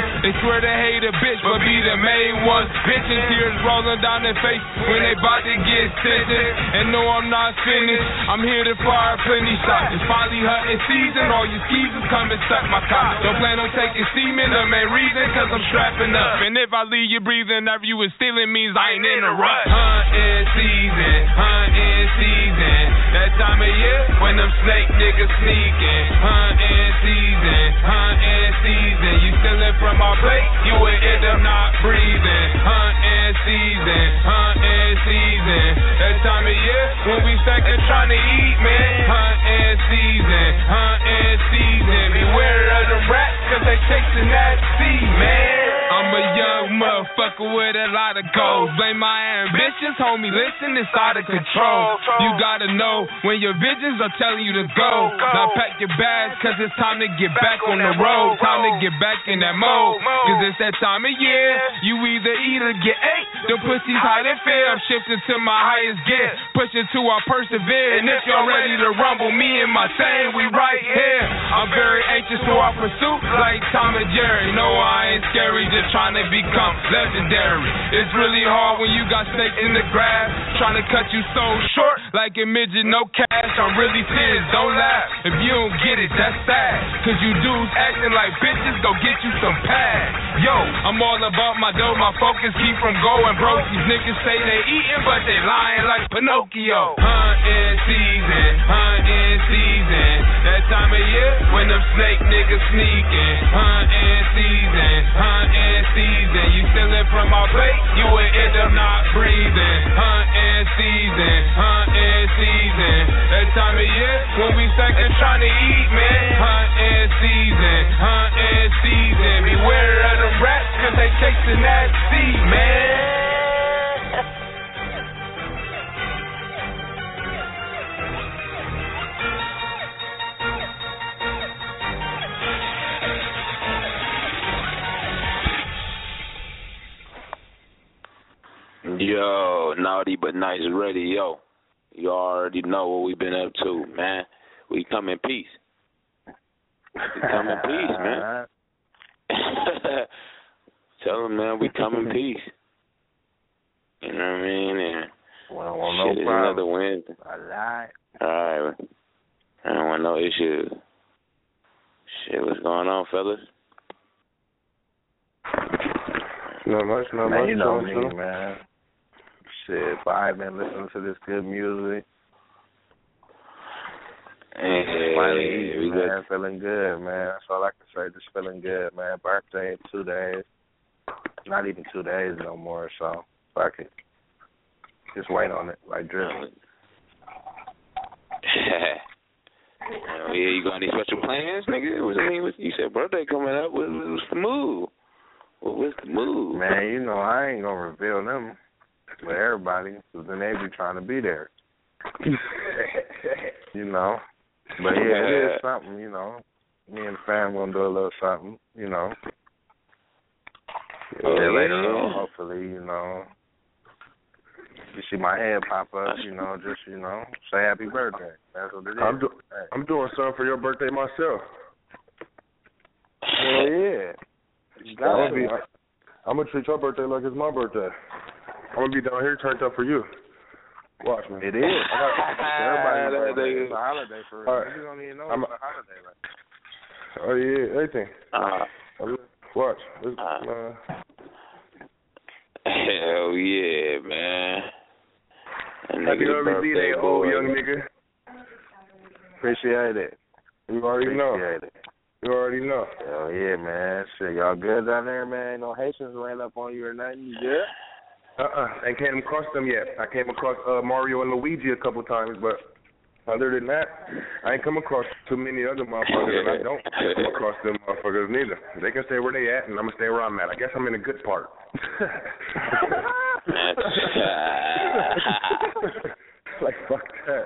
swear they hate a bitch, but be the main ones. Bitches, tears rolling down their face when they bout to get sentenced. And no, I'm not finished. I'm here to fire plenty shots. It's finally hunting season. All you skeezers come and suck my cock. Don't plan on taking semen. The main reason, cause I'm strapping up. And if I leave you breathing after you was stealing means I ain't in a rush. Hunting season, hunting season. That time of year when them snake niggas sneaking. Hunting season, hunting season. You stealing from our plate, you would end up not breathing. Hunting season, hunting season. That time of year when we stacking trying to eat, man. Hunting season, hunting season. Beware of the rats, cause they chasing that seed, man. I'm a young motherfucker with a lot of goals. Blame my ambitions, homie, listen, it's out of control. You gotta know when your visions are telling you to go. Now pack your bags, cause it's time to get back on the road. Time to get back in that mode, cause it's that time of year. You either eat or get ate. The pussy's high and fair. I'm shifting to my highest gear, pushing to our persevere. And if y'all ready to rumble, me and my thing, we right here. I'm very anxious for our pursuit, like Tom and Jerry. No, I ain't scary, just trying to become legendary. It's really hard when you got snakes in the grass, trying to cut you so short, like a midget, no cash. I'm really serious, don't laugh. If you don't get it, that's sad. Cause you dudes acting like bitches, go get you some pads. Yo, I'm all about my dough, my focus keep from going broke. These niggas say they eating, but they lying like Pinocchio. Hunting season, hunting season. That time of year when them snake niggas sneaking. Hunting season, hunting season. You stealing from our plate, you would end up not breathing. Hunting season, hunting season. That time of year when we stacking trying to eat, man. Hunting season, hunting season. Beware of the rats, cause they chasing that seed, man. Yo, Naughty But Nice Radio. You already know what we've been up to, man. We come in peace. We come in peace, man. Tell them, man, we come in peace. You know what I mean? And shit is another win. All right. I don't want no issues. Shit, what's going on, fellas? Not much. Man, you know me, man. Shit, vibing, listening to this good music. Finally eating, man. Feeling good, man. That's all I can say. Just feeling good, man. Birthday in 2 days. Not even 2 days no more, so fuck it. Just wait on it, like drizzle. Yeah, you got any special plans, nigga? You said birthday coming up. What's the move? What's the move? Man, you know, I ain't going to reveal them to everybody, because then they be trying to be there. You know? But yeah, it is something, you know. Me and the fam going to do a little something, you know. Later on, hopefully, you know. You see my head pop up, you know, just, you know, say happy birthday. That's what it is. I'm doing something for your birthday myself. Hell yeah. I'm going to treat your birthday like it's my birthday. I'm going to be down here turned up for you. Watch, man. It is. Everybody's birthday. It's a holiday for real. You don't even know it's a holiday. Like. Oh, yeah, everything. Watch. Hell yeah, man. Happy early D-Day, old young nigga. Appreciate it. You already know. You already know. Hell yeah, man. Shit, y'all good down there, man? No Haitians ran up on you or nothing? You good? I came across them yet. I came across Mario and Luigi a couple times, but other than that, I ain't come across too many other motherfuckers, and I don't come across them motherfuckers neither. They can stay where they at, and I'm going to stay where I'm at. I guess I'm in a good part. Like, fuck that.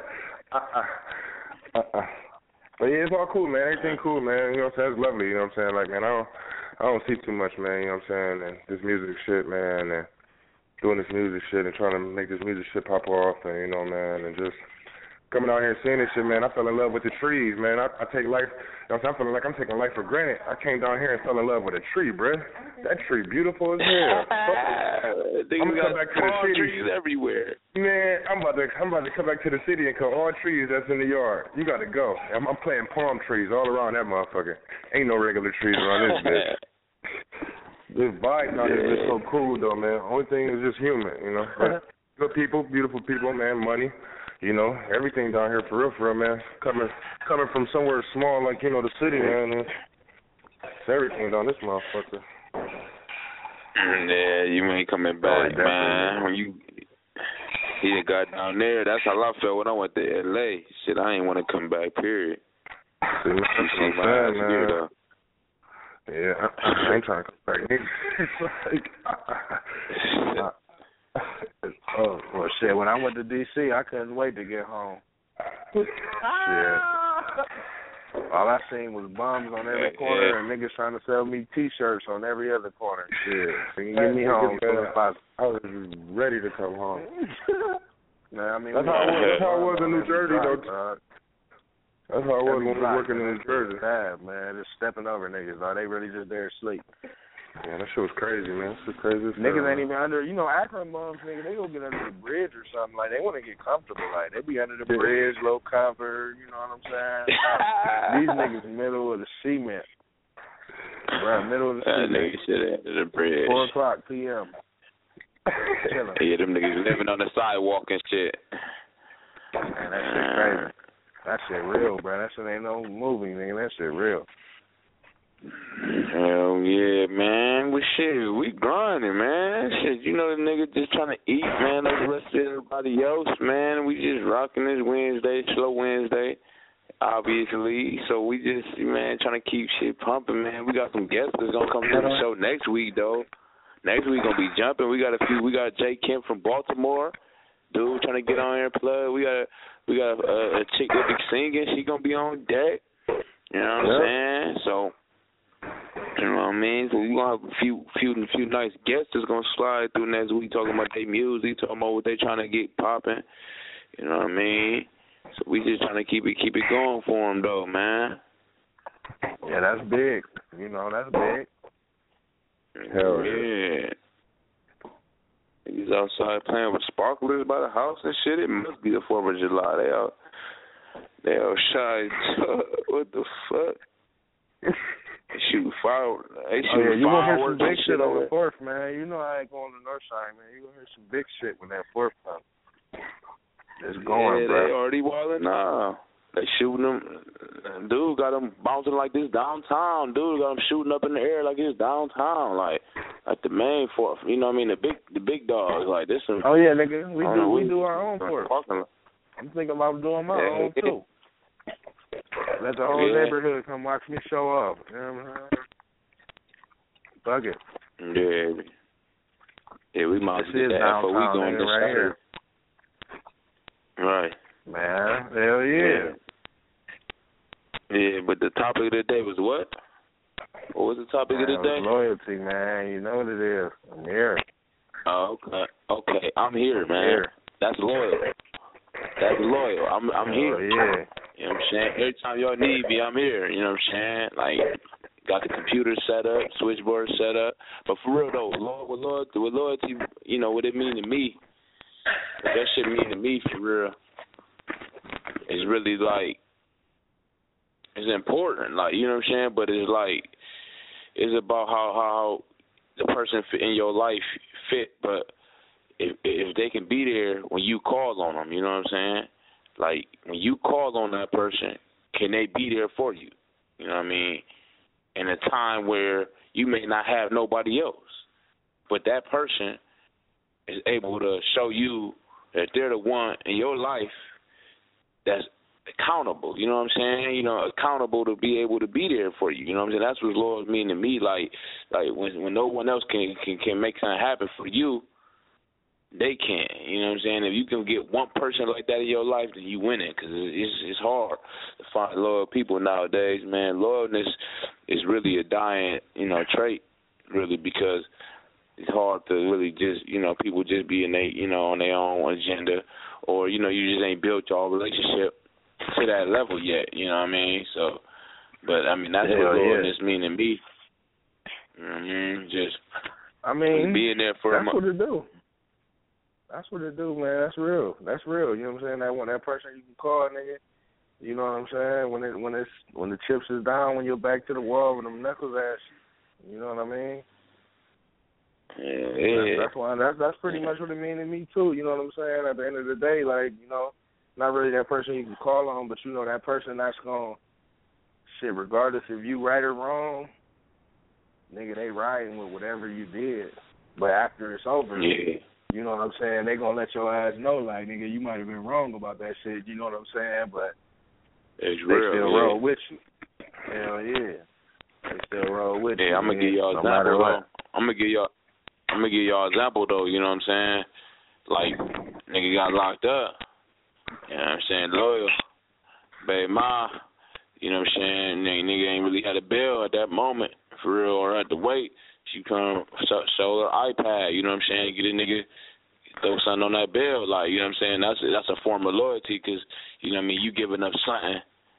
But yeah, it's all cool, man. Everything cool, man. You know what I'm saying? It's lovely, you know what I'm saying? Like, man, I don't see too much, man, you know what I'm saying? And this music shit, man, and doing this music shit and trying to make this music shit pop off, and, you know, man, and just coming out here and seeing this shit, man, I fell in love with the trees, man. I take life, you know what I'm saying? I'm feeling like I'm taking life for granted. I came down here and fell in love with a tree, bruh. That tree beautiful as hell. I'm gonna come back to the city. Trees everywhere. Man, I'm about to come back to the city and cut all trees that's in the yard. You got to go. I'm planting palm trees all around that motherfucker. Ain't no regular trees around this bitch. This vibe out here is so cool though, man. Only thing is just human, you know. But good people, beautiful people, man. Money, you know, everything down here for real, man. Coming from somewhere small like the city, man. It's everything down this motherfucker. Yeah, you ain't coming back, man. When you got down there, that's how I felt when I went to LA. Shit, I ain't want to come back. Period. See, man. Yeah, I ain't trying to come back. It's like, oh, well, shit, when I went to D.C., I couldn't wait to get home. Shit. All I seen was bums on every corner and niggas trying to sell me T-shirts on every other corner. Shit. So you get me home. I was ready to come home. Man, I mean, that's how it was in New Jersey, though. That's how it was when we were working in New Jersey. Bad, man. Just stepping over niggas. Are they really just there asleep? Yeah, that shit was crazy, man. That shit crazy as hell. Niggas ain't even under, Akron bums, nigga, they go get under the bridge or something. Like, they want to get comfortable. Like, they be under the bridge, low cover, you know what I'm saying? These niggas middle of the cement. Right, middle of the cement. Niggas shit under the bridge. 4 o'clock p.m. Yeah, them niggas living on the sidewalk and shit. Man, that shit crazy. That shit real, bro. That shit ain't no movie, nigga. That shit real. Hell yeah, man. We grinding, man. Shit, the nigga just trying to eat, man, like the rest of everybody else, man. We just rocking this Wednesday, slow Wednesday, obviously. So we just, man, trying to keep shit pumping, man. We got some guests that's gonna come to the show next week, though. Next week gonna be jumping. We got Jay Kemp from Baltimore. Dude trying to get on here and plug. We got a chick that be singing. She gonna be on deck. You know what I'm saying? So, you know what I mean? So we gonna have a few nice guests that's gonna slide through next week, talking about their music, talking about what they trying to get popping. You know what I mean? So we just trying to keep it going for them, though, man. Yeah, that's big. That's big. Hell yeah. He's outside playing with sparklers by the house and shit. It must be the 4th of July. They all shy. What the fuck? They shoot fire. You gonna hear some big shit on the 4th, man. You know I ain't going to Northside, man. You gonna hear some big shit when that 4th comes. It's going, bro. They already wilding now. They shooting them. Dude got them bouncing like this downtown. Dude got them shooting up in the air like it's downtown, like the main 4th. You know what I mean? The big dogs, like this. Oh yeah, nigga. We do our own 4th. I'm thinking about doing my own too. Let the whole neighborhood come watch me show up. You know what I'm saying? Bug it. Yeah, we might do that downtown, for we going to right here. Right. Man, hell yeah. Yeah, but the topic of the day was what? What was the topic of the day? Loyalty, man. You know what it is. I'm here. Oh, okay. I'm here, man. That's loyal. I'm here. Yeah. You know what I'm saying? Every time y'all need me, I'm here. You know what I'm saying? Like, got the computer set up, switchboard set up. But for real though, with loyalty, what it mean to me. What that shit mean to me for real. It's really like, it's important, like, you know what I'm saying? But it's like, it's about how the person in your life fit. But if they can be there when you call on them, you know what I'm saying? Like, when you call on that person, can they be there for you? You know what I mean? In a time where you may not have nobody else, but that person is able to show you that they're the one in your life that's accountable, you know what I'm saying? Accountable to be able to be there for you, you know what I'm saying? That's what Lord mean to me. Like when no one else can make something happen for you, they can, you know what I'm saying? If you can get one person like that in your life, then you win it, because it's hard to find loyal people nowadays, man. Loyalness is really a dying, trait, really, because it's hard to really just, people just be in on their own agenda, or you just ain't built your relationship to that level yet. You know what I mean? So, but I mean that's what loyalness mean to me. You know what I mean? Just being there for that's what it do. That's what it do, man. That's real. That's real. You know what I'm saying? That person you can call, nigga. You know what I'm saying? When the chips is down, when you're back to the wall with them knuckles at you. You know what I mean? Yeah. That's pretty much what it mean to me too. You know what I'm saying? At the end of the day, like, not really that person you can call on, but that person that's gonna regardless if you right or wrong, nigga, they riding with whatever you did. But after it's over, you know what I'm saying, they gonna let your ass know, like, nigga, you might have been wrong about that shit, you know what I'm saying? But it's they real, still roll with you. Hell yeah. They still roll with you. Yeah, I'm gonna give y'all an example though. I'm gonna give y'all an example though, you know what I'm saying? Like, nigga got locked up. You know what I'm saying? Loyal. Baby ma, you know what I'm saying? Nigga ain't really had a bill at that moment, for real, or had to wait. She come show her iPad, you know what I'm saying? Get a nigga, throw something on that bill, like, you know what I'm saying? That's a form of loyalty, because, you know what I mean, you giving up something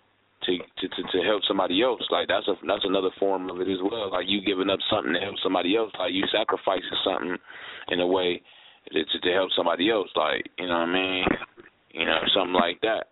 to help somebody else. Like, that's another form of it as well. Like, you giving up something to help somebody else. Like, you sacrificing something in a way to help somebody else. Like, you know what I mean? You know, something like that.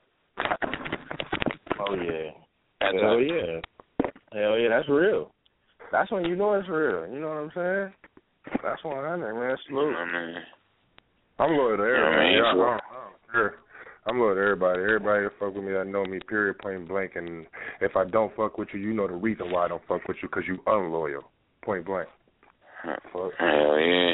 Oh, yeah. Hell yeah. Hell yeah, that's real. That's when you know it's real. You know what I'm saying? That's 100, man. Salute. I'm loyal to everybody. Yeah, I'm loyal to everybody. Everybody that fuck with me, that know me, period, point blank. And if I don't fuck with you, you know the reason why I don't fuck with you, because you unloyal. Point blank. Hell yeah.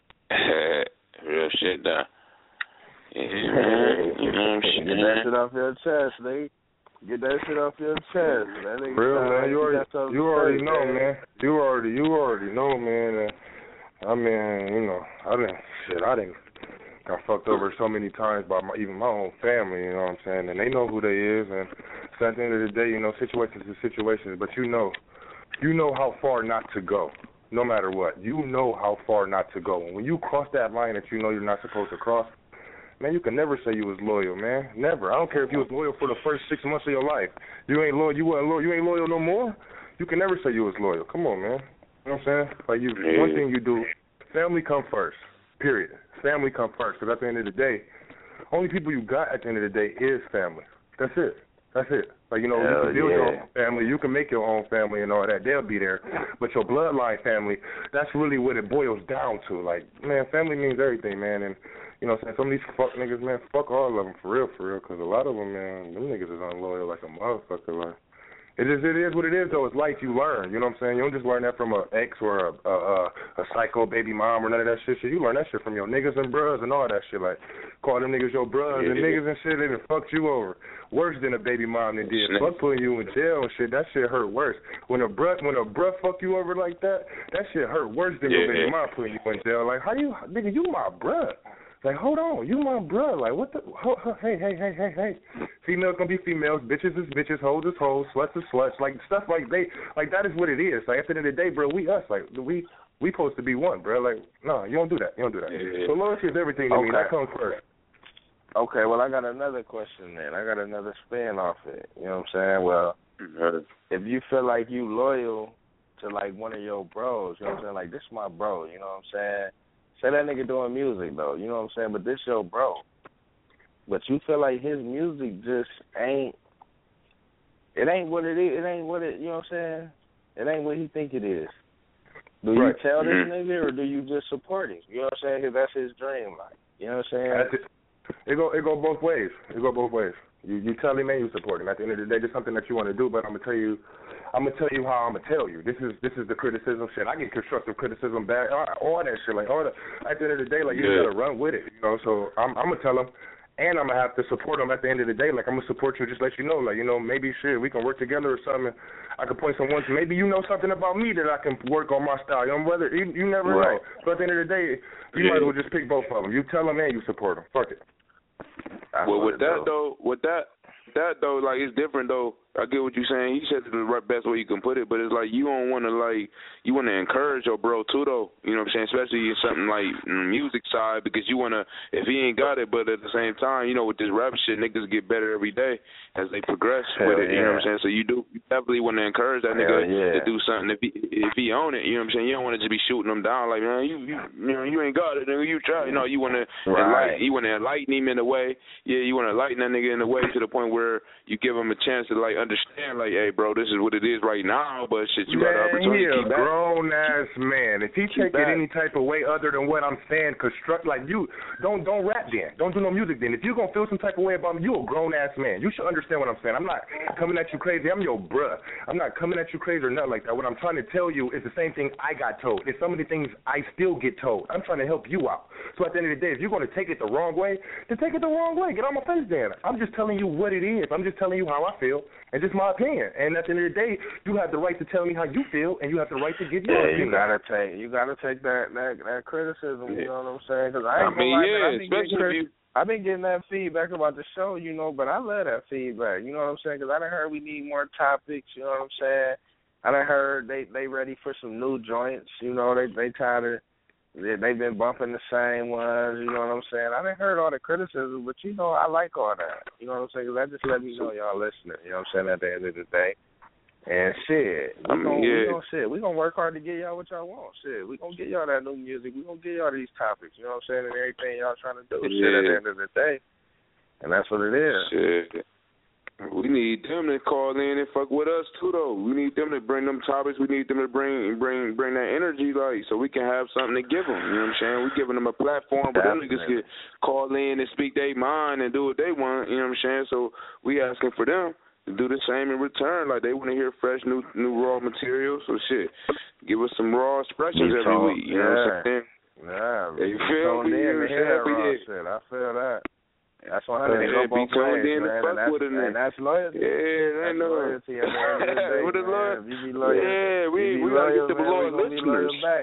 Real shit, though. Yeah, man. You know what I'm saying? Get that shit off your chest, nigga. Get that shit off your chest. Real, man. You already know, man. You already know, man. I mean, I didn't got fucked over so many times by even my own family, you know what I'm saying? And they know who they is, and so at the end of the day, situations are situations, but you know how far not to go, no matter what. You know how far not to go. And when you cross that line that you know you're not supposed to cross, man, you can never say you was loyal, man. Never. I don't care if you was loyal for the first 6 months of your life. You ain't loyal. You wasn't loyal. You ain't loyal no more. You can never say you was loyal. Come on, man. You know what I'm saying? Like, one thing you do, family come first. Period. Family come first. Because at the end of the day, only people you got at the end of the day is family. That's it. Like, you can build your own family. You can make your own family and all that. They'll be there. But your bloodline family, that's really what it boils down to. Like, man, family means everything, man. And, you know what I'm saying, some of these fuck niggas, man, fuck all of them, for real, because a lot of them, man, them niggas is unloyal like a motherfucker. Like, it is what it is, though. It's life you learn, you know what I'm saying? You don't just learn that from an ex or a psycho baby mom or none of that shit. You learn that shit from your niggas and bruhs and all that shit. Like, call them niggas your bruhs and niggas and shit, they done fucked you over. Worse than a baby mom that did. Fuck putting you in jail and shit, that shit hurt worse. When a bruh fuck you over like that shit hurt worse than your baby mom putting you in jail. Like, how you, nigga, you my bruh. Like, hold on, you my bruh. Like, what the? Hey. Females gonna be females, bitches is bitches, hoes is hoes, sluts is sluts. Like, stuff like that is what it is. Like, at the end of the day, bro, we us. Like, we supposed to be one, bro. Like, no, you don't do that. Yeah. So loyalty is everything to me. That comes first. Okay, well, I got another question, man. I got another spin off it. You know what I'm saying? Well, if you feel like you loyal to, like, one of your bros, you know what I'm saying? Like, this my bro, you know what I'm saying? Say that nigga doing music, though, you know what I'm saying? But this your bro. But you feel like his music just ain't what it is. It ain't what it, you know what I'm saying? It ain't what he think it is. Do you tell this nigga, or do you just support him? You know what I'm saying? 'Cause that's his dream, like, you know what I'm saying? It go both ways. You tell him and you support him. At the end of the day, there's something that you want to do, but I'm gonna tell you how I'm gonna tell you. This is the criticism shit. I get constructive criticism back, all that shit. Like, at the end of the day, like, you just gotta run with it, you know. So I'm gonna tell him, and I'm gonna have to support him at the end of the day. Like, I'm gonna support you, just let you know, like, maybe shit, we can work together or something. I can point someone to, maybe you know something about me that I can work on my style. Whether you never know. So at the end of the day, you might as well just pick both of them. You tell them and you support them. Fuck it. Well, with that though, like, it's different though. I get what you're saying. He said it the best way you can put it, but it's like you don't want to you want to encourage your bro too though. You know what I'm saying? Especially in something like the music side, because you want to, if he ain't got it, but at the same time, you know, with this rap shit, niggas get better every day as they progress with it. You know what I'm saying? So you definitely want to encourage that nigga to do something if he own it. You know what I'm saying? You don't want to just be shooting him down like, man, you ain't got it, nigga. You try. You know, you want to enlighten him in a way. Yeah, you want to enlighten that nigga in a way to the point where you give him a chance to understand, hey, bro, this is what it is right now, but shit, you got the opportunity to keep grown ass man. If he take it any type of way other than what I'm saying, you don't rap then. Don't do no music then. If you gonna feel some type of way about me, you a grown ass man. You should understand what I'm saying. I'm not coming at you crazy. I'm your bruh. I'm not coming at you crazy or nothing like that. What I'm trying to tell you is the same thing I got told. It's some of the things I still get told. I'm trying to help you out. So at the end of the day, if you're gonna take it the wrong way, then take it the wrong way. Get on my face then. I'm just telling you what it is. I'm just telling you how I feel. And just my opinion. And at the end of the day, you have the right to tell me how you feel, and you have the right to give your opinion. You gotta take that criticism. You know what I'm saying? Because I've been getting that feedback about the show, you know, but I love that feedback. You know what I'm saying? Because I done heard we need more topics. You know what I'm saying? I done heard they ready for some new joints. You know, they tired of. They've been bumping the same ones, you know what I'm saying? I done heard all the criticism, but, you know, I like all that. You know what I'm saying? 'Cause that just let me know y'all listening, you know what I'm saying, at the end of the day. And, shit, we gonna work hard to get y'all what y'all want. Shit, we gonna get y'all that new music. We gonna get y'all these topics, you know what I'm saying, and everything y'all trying to do. Shit, at the end of the day. And that's what it is. Shit. We need them to call in and fuck with us too, though. We need them to bring them topics. We need them to bring that energy, so we can have something to give them. You know what I'm saying? We giving them a platform, but them niggas can call in and speak their mind and do what they want. You know what I'm saying? So we asking for them to do the same in return. Like they want to hear fresh, new raw material. So shit, give us some raw expressions every week. You know what I'm saying? Yeah, you feel me? I feel that. That's 100. Be tuned in to fuck with it, and that's loyalty. Yeah, I know. Loyalty at the end of the day, with the loyalty. You be loyal. Yeah, we gotta get the loyal listeners. Back,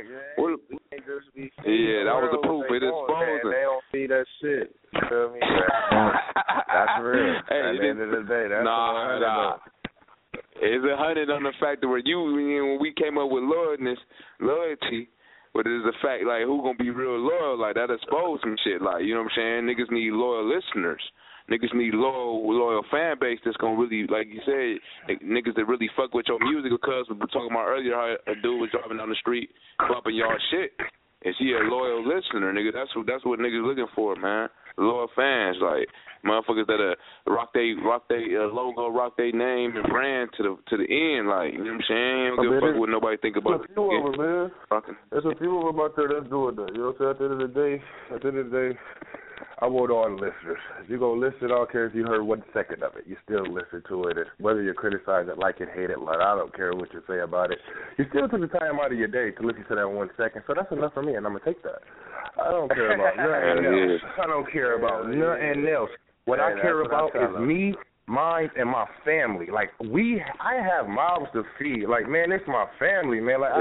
that was the proof. It exposing. They don't feed that shit. You feel me? That's real. Hey, at the end of the day, that's 100. It's 100 on the fact that when we came up with loyalty. But it is a fact, like, who gonna be real loyal? Like, that expose some shit. Like, you know what I'm saying? Niggas need loyal listeners. Niggas need loyal fan base that's gonna really, like you said, niggas that really fuck with your music. Because we were talking about earlier how a dude was driving down the street bumping y'all shit. Is he a loyal listener, nigga? That's what niggas looking for, man. Loyal fans, like motherfuckers that rock they logo, rock they name and brand to the end, like, you know what I'm saying? Don't give a fuck what nobody think about it. There's a few of them out there that's doing that. You know what I'm saying? At the end of the day, I want all the listeners. If you go listen, I don't care if you heard 1 second of it. You still listen to it. Whether you criticize it, like it, hate it, like, I don't care what you say about it. You still took the time out of your day to listen to that 1 second. So that's enough for me, and I'm going to take that. I don't care about nothing else. I don't care about nothing else. What I care about is me, mine, and my family. Like, I have mouths to feed. Like, man, it's my family, man. Like,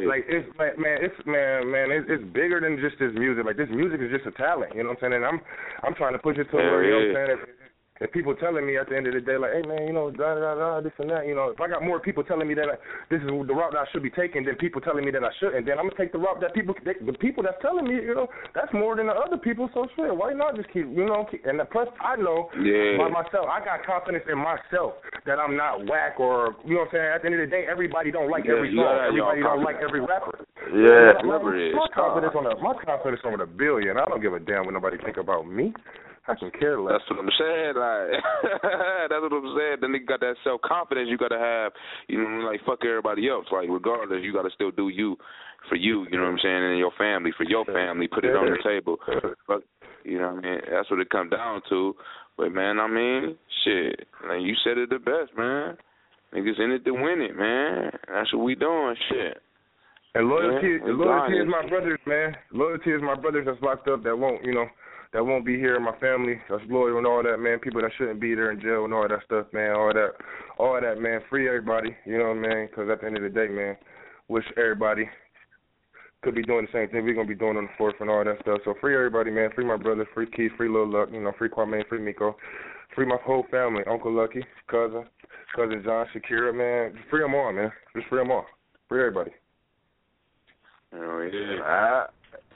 it's bigger than just this music. Like, this music is just a talent. You know what I'm saying? And I'm trying to push it to where, you know what I'm saying? If people telling me at the end of the day, like, hey, man, you know, this and that, you know, if I got more people telling me that this is the route that I should be taking than people telling me that I shouldn't, then I'm going to take the route that the people that's telling me, you know, that's more than the other people, so shit, why not just keep, you know, and plus I know by myself, I got confidence in myself that I'm not whack or, you know what I'm saying, at the end of the day, everybody don't like every song, everybody don't like every rapper. Yeah, my confidence on a billion, I don't give a damn what nobody think about me. I can care less. That's what I'm saying. Like, that's what I'm saying. Then you got that self-confidence you got to have, you know, like, fuck everybody else. Like, regardless, you got to still do you for you, you know what I'm saying, and your family, for your family. Put it on the table. Fuck, you know what I mean? That's what it comes down to. But, man, I mean, shit. Like, you said it the best, man. Niggas in it to win it, man. That's what we doing, shit. And loyalty is my brothers, man. Loyalty is my brothers that's locked up that won't, you know, that won't be here in my family, that's loyal and all that, man. People that shouldn't be there in jail and all that stuff, man. All that, man. Free everybody, you know what I mean? Because at the end of the day, man, wish everybody could be doing the same thing we're going to be doing on the 4th and all that stuff. So free everybody, man. Free my brother, free Keith, free Lil Luck, you know, free Kwame, free Miko, Free my whole family. Uncle Lucky, cousin John, Shakira, man. Just free them all, man. Just free them all. Free everybody. Oh, yeah.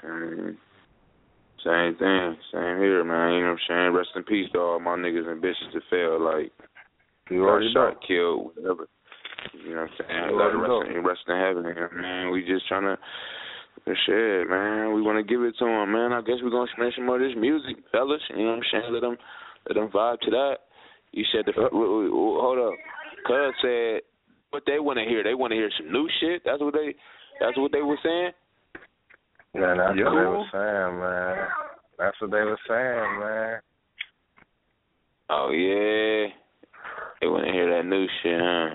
Same thing. Same here, man. You know what I'm saying? Rest in peace to all my niggas and bitches that fell, like, you already shot, killed, whatever. You know what I'm saying? Rest in heaven, man. We just trying to, shit, man. We want to give it to them, man. I guess we're going to spend some more of this music, fellas. You know what I'm saying? Let them vibe to that. You said, hold up. Cuz said, what they want to hear? They want to hear some new shit? That's what they were saying? Yeah, that's what they were saying, man. That's what they were saying, man. Oh, yeah. They want to hear that new shit, huh?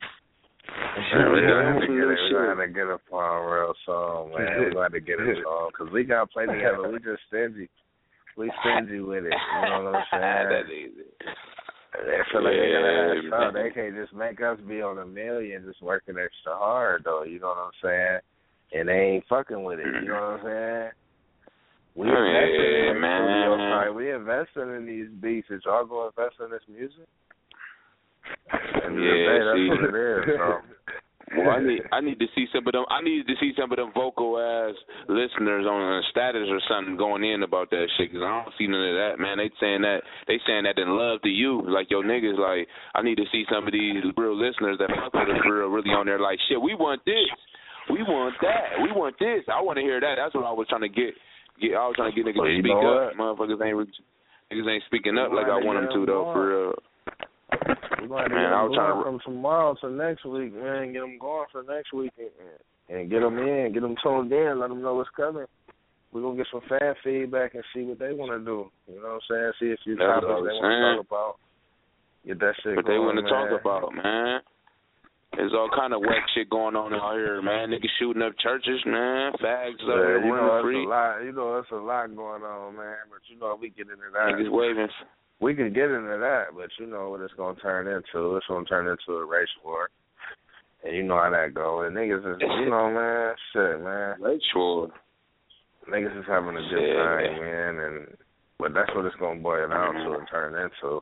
We're going to get a real song, man. We're going to get a song. Because we got to play together. We just stingy. We stingy with it. You know what I'm saying? That easy. They feel like they gotta have something. They can't just make us be on $1 million just working extra hard, though. You know what I'm saying? And they ain't fucking with it. You know what I'm saying? We investing in studio time. We investing in these beats. Did y'all go invest in this music? That's what it is. So. Well, I need to see some of them. I need to see some of them vocal ass listeners on a status or something going in about that shit. Cause I don't see none of that, man. They saying that in love to you, like your niggas. Like I need to see some of these real listeners that fuck with us real, really on there. Like shit, we want this, we want that, we want this. I want to hear that. That's what I was trying to get. I was trying to get niggas to speak up. Motherfuckers ain't speaking up like I want them to though. For real. We're going to get them going from tomorrow to next week, man. Get them going for next week and get them in, get them tuned in, let them know what's coming. We're going to get some fan feedback and see what they want to do. You know what I'm saying? See if you topics they want to talk about. Get that shit what going, they want to man. talk about, man. There's all kind of whack shit going on out here, man. Niggas shooting up churches, man. Fags up here running free. It's a lot going on, man. But, we get into that. Niggas waving. We can get into that, but you know what it's going to turn into. It's going to turn into a race war. And you know how that goes. And niggas is, man, shit, man. Race war. Niggas is having a good time, man. But that's what it's going to boil down to and turn into.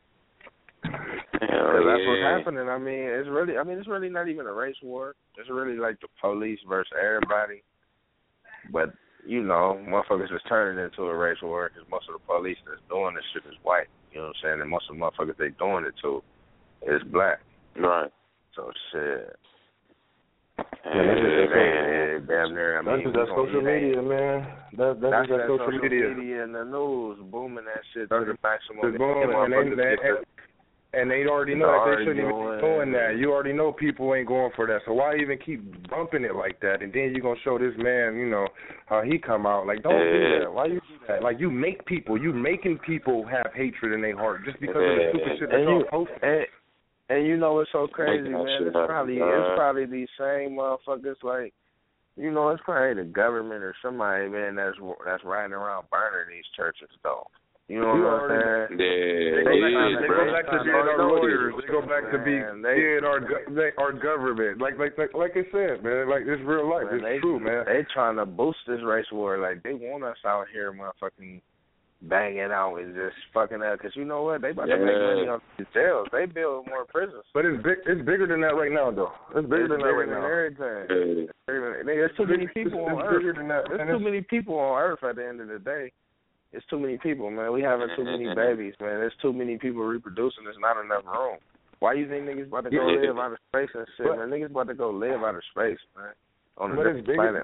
That's what's happening. I mean, it's really not even a race war. It's really like the police versus everybody. But motherfuckers is turning into a race war because most of the police that's doing this shit is white. You know what I'm saying? And most of the motherfuckers they doing it to is black. Right. So shit. Damn near. That's social media, man. That's social media in the news, booming that shit to the maximum. And they already know that they shouldn't even be doing that. You already know people ain't going for that. So why even keep bumping it like that? And then you're going to show this man, how he come out. Like, don't do that. Why you do that? Like, you making people have hatred in their heart just because of the stupid shit that y'all posting. And you know what's so crazy, man? It's probably these same motherfuckers, like, it's probably the government or somebody, man, that's riding around burning these churches, though. You know what I'm saying? They go back to being our lawyers. They go back to being our government. Like I said, man. Like it's real life. It's true, man. They trying to boost this race war. Like they want us out here, motherfucking banging out and just fucking up. Cause you know what? They about to make money off these jails. They build more prisons. But it's bigger than that right now, though. It's bigger than that right now. Everything. There's too many people on Earth. There's too many people on Earth at the end of the day. It's too many people, man. We having too many babies, man. There's too many people reproducing. There's not enough room. Why you think niggas about to go live out of space and shit, man? Niggas about to go live out of space, man. On a different planet,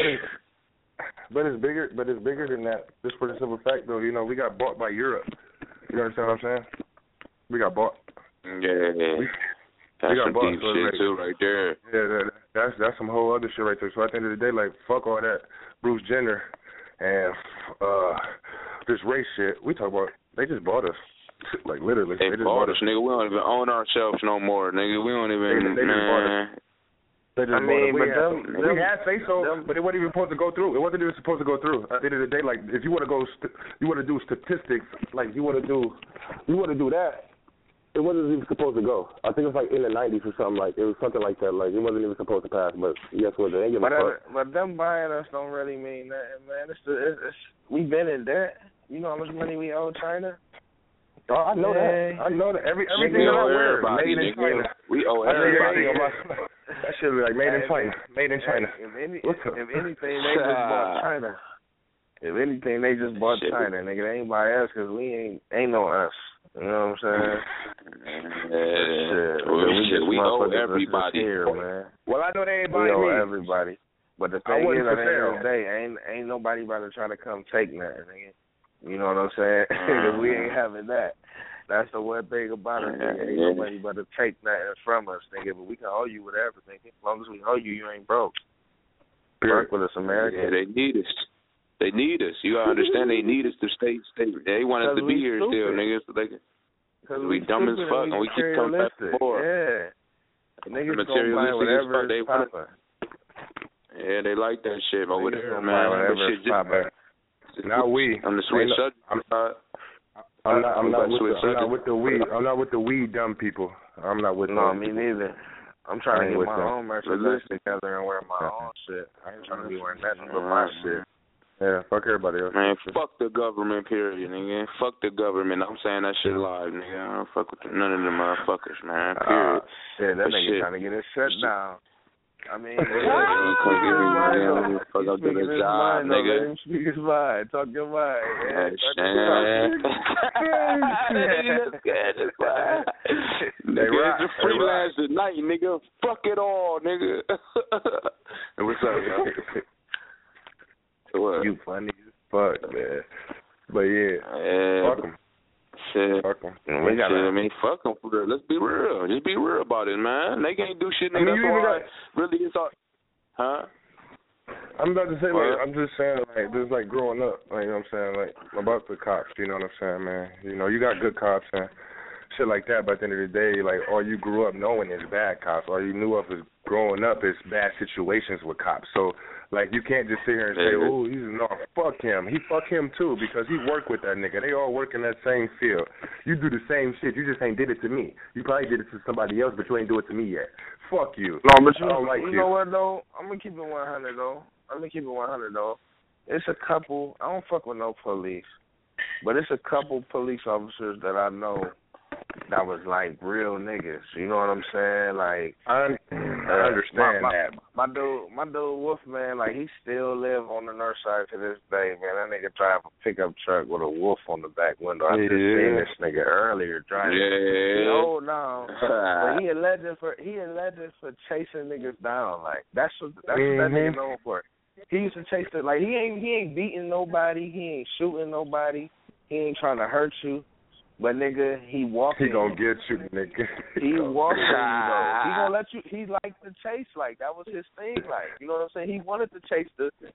But it's bigger than that. Just for the simple fact, though, we got bought by Europe. You understand what I'm saying? We got bought. Yeah. That's some deep shit too, right there. Yeah, that's some whole other shit right there. So at the end of the day, like, fuck all that Bruce Jenner and this race shit. We talk about, they just bought us. Like, literally. They just bought us, nigga. We don't even own ourselves no more, nigga. We don't even, they just bought us. They just we had say so, but it wasn't even supposed to go through. It wasn't even supposed to go through. At the end of the day, like, if you want to go, you want to do statistics, like, you want to do that, it wasn't even supposed to go. I think it was like in the 90s or something, like, it was something like that. Like, it wasn't even supposed to pass, but guess what? They ain't give a fuck. But them buying us don't really mean that, man. We've been in debt. You know how much money we owe China? Oh, I know that. I know that. Everything that I wear is made in China. We owe everybody. That shit be like made in China. Made in China. If anything, they just bought China. If anything, they just bought China, nigga. They ain't buy us because we ain't no us. You know what I'm saying? We owe everybody. Here, man. Well, I know they ain't buying me. We owe everybody. But the thing is, at the end of the day, ain't nobody about to try to come take nothing, nigga. You know what I'm saying? We ain't having that. That's the one thing about it, nigga. Ain't nobody about to take nothing from us, nigga. But we can owe you whatever, nigga. As long as we owe you, you ain't broke. Work with us, America. Yeah, they need us. They need us. You gotta understand. They need us to stay. They want us to be here still, nigga. So they can. We dumb as fuck, and we keep coming back and forth. Yeah. Niggas gonna buy whatever is poppin'. Yeah, they like that shit over there, man. Whatever is poppin'. Not we. I'm the switch subject. I'm not with the weed. I'm not with the weed dumb people. I'm not with them. No, me neither. I'm trying to get my own merchandise together and wear my own shit. I ain't trying to be wearing nothing but my shit. Yeah, fuck everybody else. Man, fuck the government, period, nigga. Fuck the government. I'm saying that shit live, nigga. I don't fuck with none of them motherfuckers, man, period. Shit, that nigga trying to get his shut down. I mean, fuck up to the job, nigga. Let him speak his mind. Talk your mind. Nigga, it's a freelance tonight, nigga. Fuck it all, nigga. And what's up, yo? What? You funny as fuck, man. But yeah, fuck them. Shit. Fuck them. Fuck them for real. Let's be real. Just be real about it, man. They can't do shit, nigga. Really, it's all. Huh? I'm about to say, like, I'm just saying, like, just like growing up, like, you know what I'm saying, like, about the cops, you know what I'm saying, man. You know, you got good cops and shit like that, but at the end of the day, like, all you grew up knowing is bad cops. All you knew of is growing up is bad situations with cops. So, like, you can't just sit here and say, oh, fuck him. He fuck him too because he worked with that nigga. They all work in that same field. You do the same shit. You just ain't did it to me. You probably did it to somebody else, but you ain't do it to me yet. Fuck you. No, but I don't like you know what, though? I'm going to keep it 100, though. It's a couple. I don't fuck with no police. But it's a couple police officers that I know that was like real niggas. You know what I'm saying? Like I understand that. My dude Wolfman, like he still live on the north side to this day, man. That nigga drive a pickup truck with a wolf on the back window. I just seen this nigga earlier driving. Yeah. Oh no. But he a legend for chasing niggas down. Like that's what that nigga known for. He used to chase it. Like he ain't beating nobody. He ain't shooting nobody. He ain't trying to hurt you. But nigga, he walking. He gonna get you, nigga. He walking you though. He gonna let you. He liked to chase. Like that was his thing. Like you know what I'm saying. He wanted to chase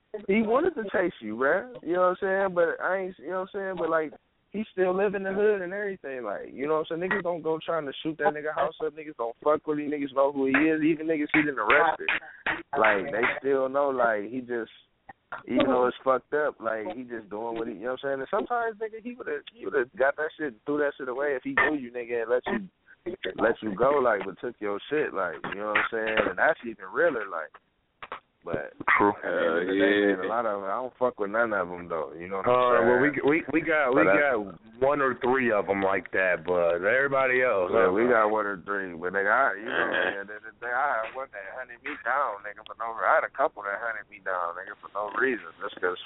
you, bruh. You know what I'm saying. But I ain't. You know what I'm saying. But like he still live in the hood and everything. Like you know what I'm saying. Niggas don't go trying to shoot that nigga house up. Niggas don't fuck with him. Niggas know who he is. Even niggas he done arrested. Like they still know. Like he just. Even though it's fucked up, like he just doing what he, you know what I'm saying. And sometimes, nigga, he would have got that shit, threw that shit away if he knew you, nigga, and let you go, like, but took your shit, like, you know what I'm saying. And that's even realer, like. But true. A lot of them, I don't fuck with none of them though. You know what I'm saying? Well, we got one or three of them like that, but everybody else. Yeah, we got one or three, but nigga, I had one that hunted me down, nigga, for no. I had a couple that hunted me down, nigga, for no reason, just cause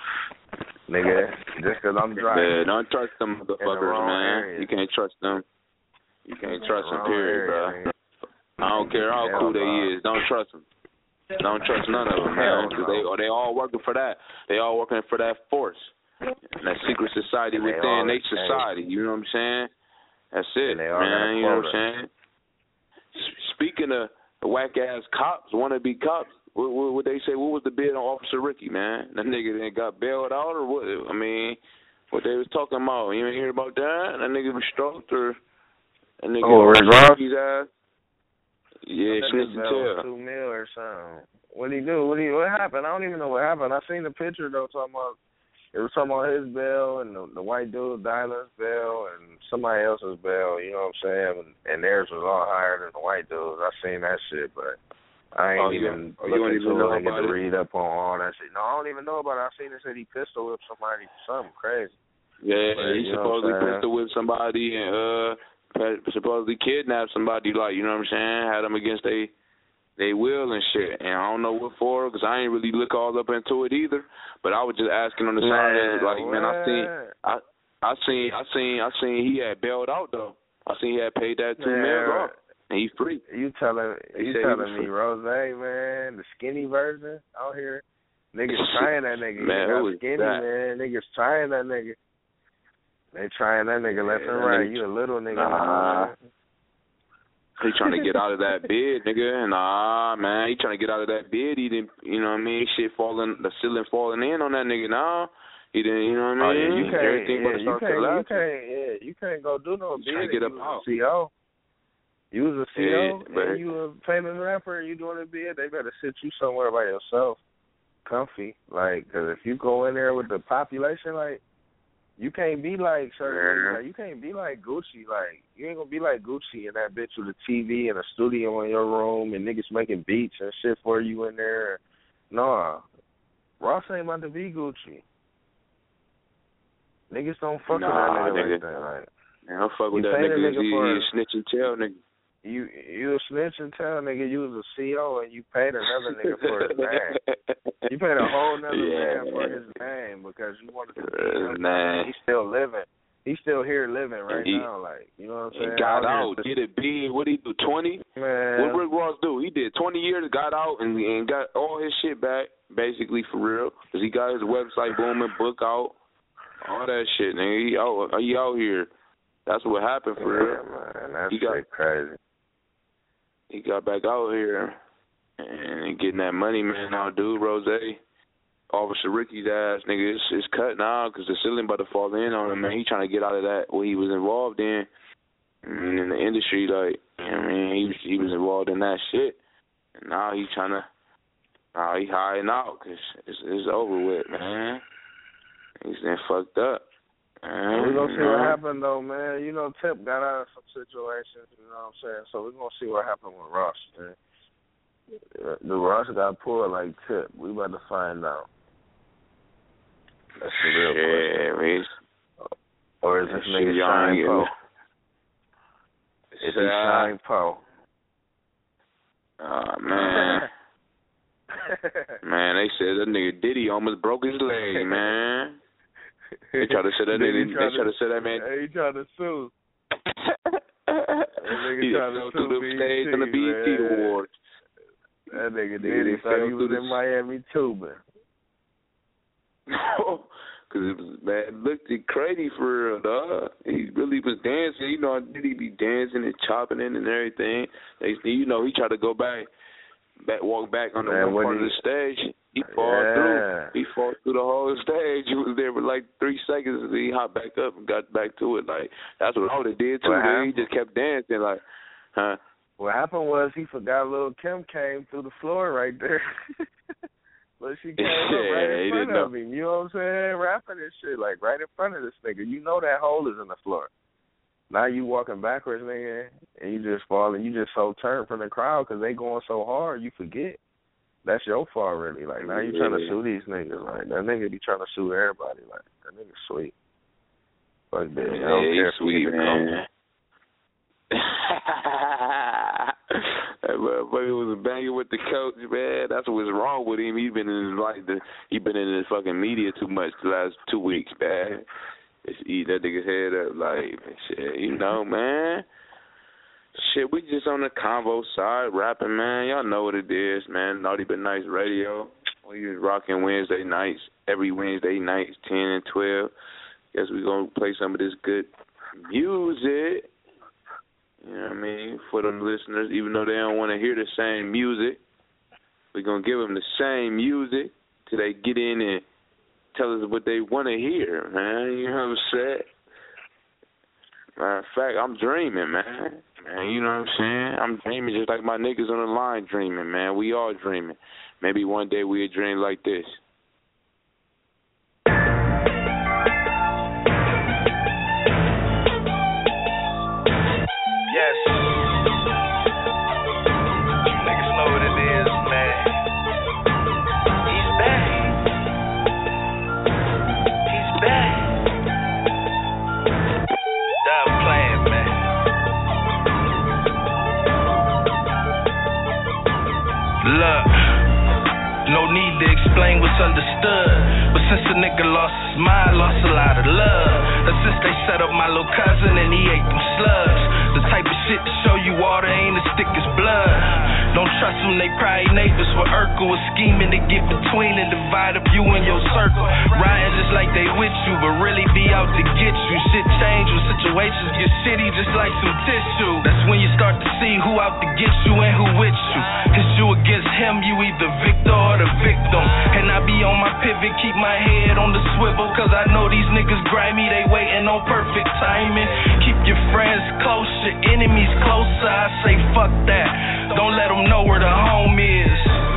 I'm driving. Yeah, don't trust them motherfuckers, man. Area. You can't trust them. You can't trust them, period, bro. I don't care how cool they is. Don't trust them. Don't trust none of them, man. Cause they all working for that. They all working for that force. And that secret society within their society. You know what I'm saying? That's it, man. You know what I'm saying? Speaking of whack-ass cops, wannabe cops, what they say, what was the bid on Officer Ricky, man? That nigga then got bailed out or what? I mean, what they was talking about. You ain't hear about that? That nigga was stroked or that nigga Rick Ross? His ass? Yeah, snitch and tell. $2 million or something. What'd he do? What happened? I don't even know what happened. I seen the picture though. It was talking about his bail and the white dude Dylan's bail and somebody else's bail. You know what I'm saying? And theirs was all higher than the white dude's. I seen that shit, but I ain't even looking to read up on all that shit. No, I don't even know about it. I seen it said he pistol whipped somebody for something crazy. Yeah, But, he supposedly pistol whipped somebody and supposedly kidnapped somebody, like, you know what I'm saying? Had them against they will and shit. And I don't know what for, because I ain't really look all up into it either. But I was just asking on the side of it, like, man, I seen he had bailed out though. I seen he had paid that $2 million off, and he's free. You telling me, Rose, man, the skinny version out here, niggas trying that nigga. Man, you who got is skinny, that? man. Niggas trying that nigga. They trying that nigga left and right. You a little nigga. Nah. He trying to get out of that bid, nigga. Nah, man, he trying to get out of that bid. He didn't, you know what I mean? Shit falling, the ceiling falling in on that nigga. Nah, he didn't, you know what I mean? You can't, Everything but you can't go do no bid. Trying to get up out. CO. You was a CO, but and you a famous rapper, and you doing a bid. They better sit you somewhere by yourself, comfy. Like, cause if you go in there with the population, like, you can't be like certain. Like, you can't be like Gucci. Like, you ain't gonna be like Gucci and that bitch with a TV and a studio in your room and niggas making beats and shit for you in there. Nah, Ross ain't about to be Gucci. Niggas don't fuck with that nigga like that. Like, man, don't fuck with that nigga. He a snitch and tell nigga. You a snitch and tell nigga you was a CO and you paid another nigga for his name. You paid a whole nother man for his name because you wanted to be him. He's still living. He's still here living right now. Like, you know what I'm saying? He got out, did a bid. What did he do, 20? Man. What Rick Ross do? He did 20 years, got out, and got all his shit back, basically, for real. Because he got his website booming, book out, all that shit, nigga. He out here. That's what happened for real. Man, that's crazy. He got back out here and getting that money, man. Now, dude, Rose, Officer Ricky's ass, nigga, it's cut now because the ceiling about to fall in on him, man. He trying to get out of that, what he was involved in. And in the industry, like, I mean, he was involved in that shit. And now he trying to, now he hiding out because it's over with, man. He's been fucked up. We're going to see what happened, though, man. You know, Tip got out of some situations, you know what I'm saying? So we're going to see what happened with Ross, man. The Ross got pulled like Tip. We about to find out. That's the real question. Or is this nigga Shine Poe? Is he Shine Poe? Oh, man. Man, they said that nigga Diddy almost broke his leg, man. They try to say that nigga. They try to say that man. He trying to sue. He fell through the stage on the BET Awards. That nigga Diddy thought he was in Miami tubing. Cause it was, man, it looked crazy for real, dog. He really was dancing. You know, Diddy be dancing and chopping in and everything. You know, he tried to go back, walk back on the one part of the stage. He fought through. He fought through the whole stage. He was there for like 3 seconds, and he hopped back up and got back to it. Like, that's what I would have did too. He just kept dancing, like, huh? What happened was he forgot Lil' Kim came through the floor right there. But she came up right in front of him. You know what I'm saying? Rapping and shit, like right in front of this nigga. You know that hole is in the floor. Now you walking backwards, nigga, and you just fall, and you just so turned from the crowd because they going so hard, you forget. That's your fault, really. Like, now you trying to sue these niggas. Like, that nigga be trying to sue everybody. Like, that nigga sweet. Fuck that. I don't care if sweet, man. That motherfucker was banging with the coach, man. That's what's wrong with him. He been in his fucking media too much the last 2 weeks, man. Just eat that nigga's head up, like, shit, you know, man. Shit, we just on the convo side rapping, man. Y'all know what it is, man. Naughty But Nice Radio. We was rocking Wednesday nights, every Wednesday nights, 10 and 12. Guess we gonna play some of this good music. You know what I mean? For them listeners, even though they don't want to hear the same music, we're going to give them the same music till they get in and tell us what they want to hear, man. You know what I'm saying? Matter of fact, I'm dreaming, man. You know what I'm saying? I'm dreaming just like my niggas on the line dreaming, man. We all dreaming. Maybe one day we'll dream like this. Yes. You niggas know what it is, man. He's back. He's back. misunderstood. But since a nigga lost his mind, lost a lot of love. And since they set up my little cousin and he ate them slugs. The type of shit to show you water ain't as thick as blood. Don't trust them, they probably neighbors for Urkel. Was scheming to get between and divide up you and your circle. Riding just like they with you, but really be out to get you. Shit change when situations get shitty just like some tissue. That's when you start to see who out to get you and who with you. Cause you against him, you either victor or the victim. And I be on my pivot, keep my head on the swivel. Cause I know these niggas grimy, they waiting on perfect timing. Keep your friends close, your enemies closer. I say fuck that, don't let them know where the home is.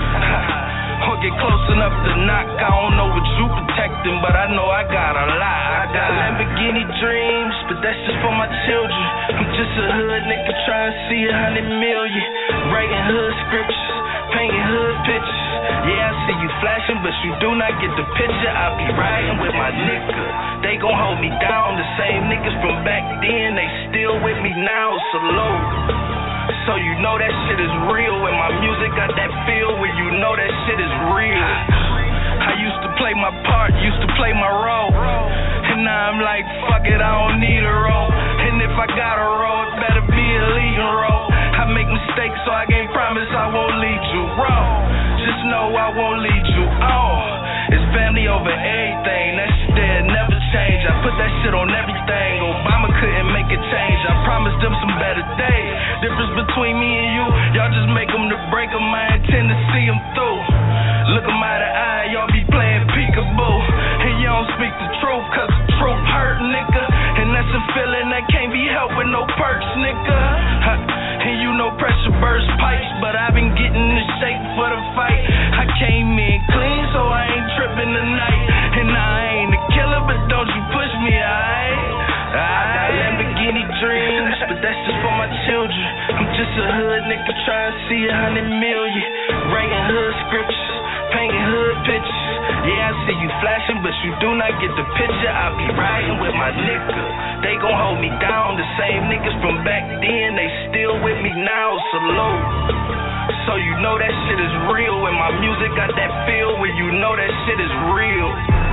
Or get close enough to knock. I don't know what you protecting, but I know I got a lot. I got Lamborghini dreams, but that's just for my children. I'm just a hood nigga trying to see 100 million. Writing hood scriptures, painting hood pictures. Yeah, I see you flashing, but you do not get the picture. I be riding with my nigga. They gon' hold me down. The same niggas from back then, they still with me now. Salute. So you know that shit is real. When my music got that feel where you know that shit is real. I used to play my part, used to play my role. And now I'm like, fuck it, I don't need a role. And if I got a role, it better be a leading role. I make mistakes, so I can't promise I won't lead you wrong. Just know I won't lead you on. It's family over everything, that shit there never change. I put that shit on everything. Obama couldn't make a change. I promised them some better days. Difference between me and you, y'all just make them to break them. I intend to see them through. Look them eye to eye, y'all be playing peekaboo. And y'all don't speak the truth, cause the truth hurt, nigga. And that's a feeling that can't be helped with no perks, nigga. And you know pressure burst pipes, but I've been getting in shape for the fight. I came in clean, so I ain't tripping tonight. And I ain't a killer, but don't you push me, alright? I got Lamborghini dreams, but that's just for my children. I'm just a hood nigga trying to see 100 million. Writing hood scriptures, painting hood pictures. Yeah, I see you flashing, but you do not get the picture. I be riding with my nigga. They gon' hold me down. The same niggas from back then, they still with me now. Salute. So you know that shit is real. When my music got that feel where you know that shit is real.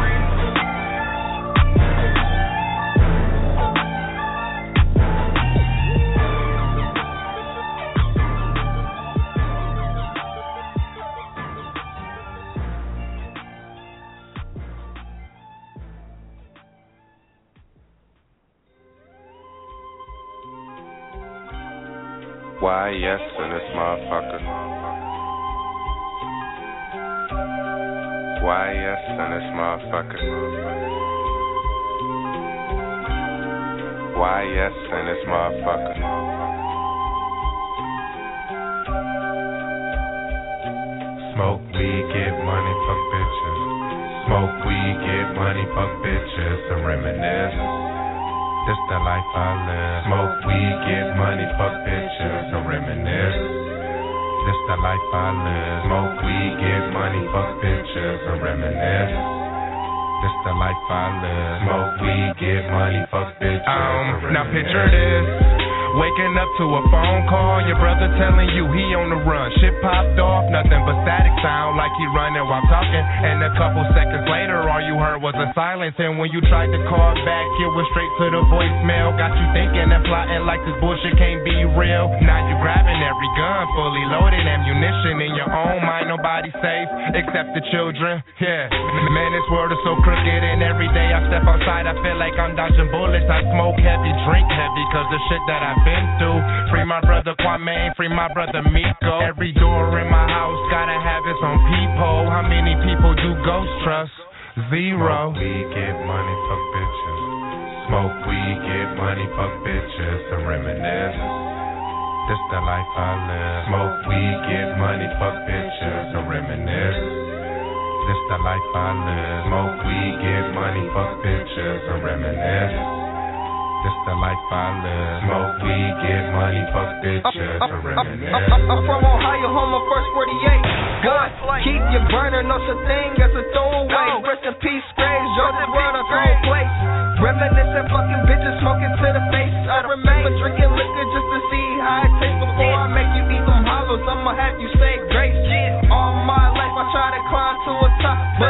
Why, yes, in this motherfucker. Why, yes, in this motherfucker. Why, yes, in this motherfucker. Smoke weed, get money, fuck bitches. Smoke weed, get money, fuck bitches, and reminisce. This the life I live. Smoke weed, get money, fuck bitches, and reminisce. This the life I live. Smoke weed, get money, fuck bitches, and reminisce. This the life I live. Smoke weed, get money, fuck bitches, and reminisce. Now picture this. Waking up to a phone call, your brother telling you he on the run. Shit popped off, nothing but static sound like he running while talking. And a couple seconds later, all you heard was a silence. And when you tried to call back, it was straight to the voicemail. Got you thinking and plotting like this bullshit can't be real. Now you grabbing every gun, fully loaded ammunition. In your own mind, nobody safe except the children. Yeah, man, this world is so crooked. And every day I step outside, I feel like I'm dodging bullets. I smoke heavy, drink heavy, cause the shit that I've been through. Free my brother Kwame, free my brother Miko. Every door in my house gotta have its own peephole. How many people do ghosts trust? Zero. Smoke weed, get money, fuck bitches. Smoke weed, get money, fuck bitches, and reminisce. This the life I live. Smoke weed, get money, fuck bitches, and reminisce. This the life I live. Smoke weed, get money, fuck bitches, and reminisce. This the life I live. Smoke weed, get money, fuck bitches, and reminisce. I'm from Ohio, home of first 48. God, keep your burner, no such thing as a throwaway. Rest in peace, Graves, Joseph World, a cold place. Reminiscing, fucking bitches, smoking to the face. I remember drinking liquor just to see how it tastes before I make you eat them hollows. I'ma have you say grace. All my life I try to climb to a top, but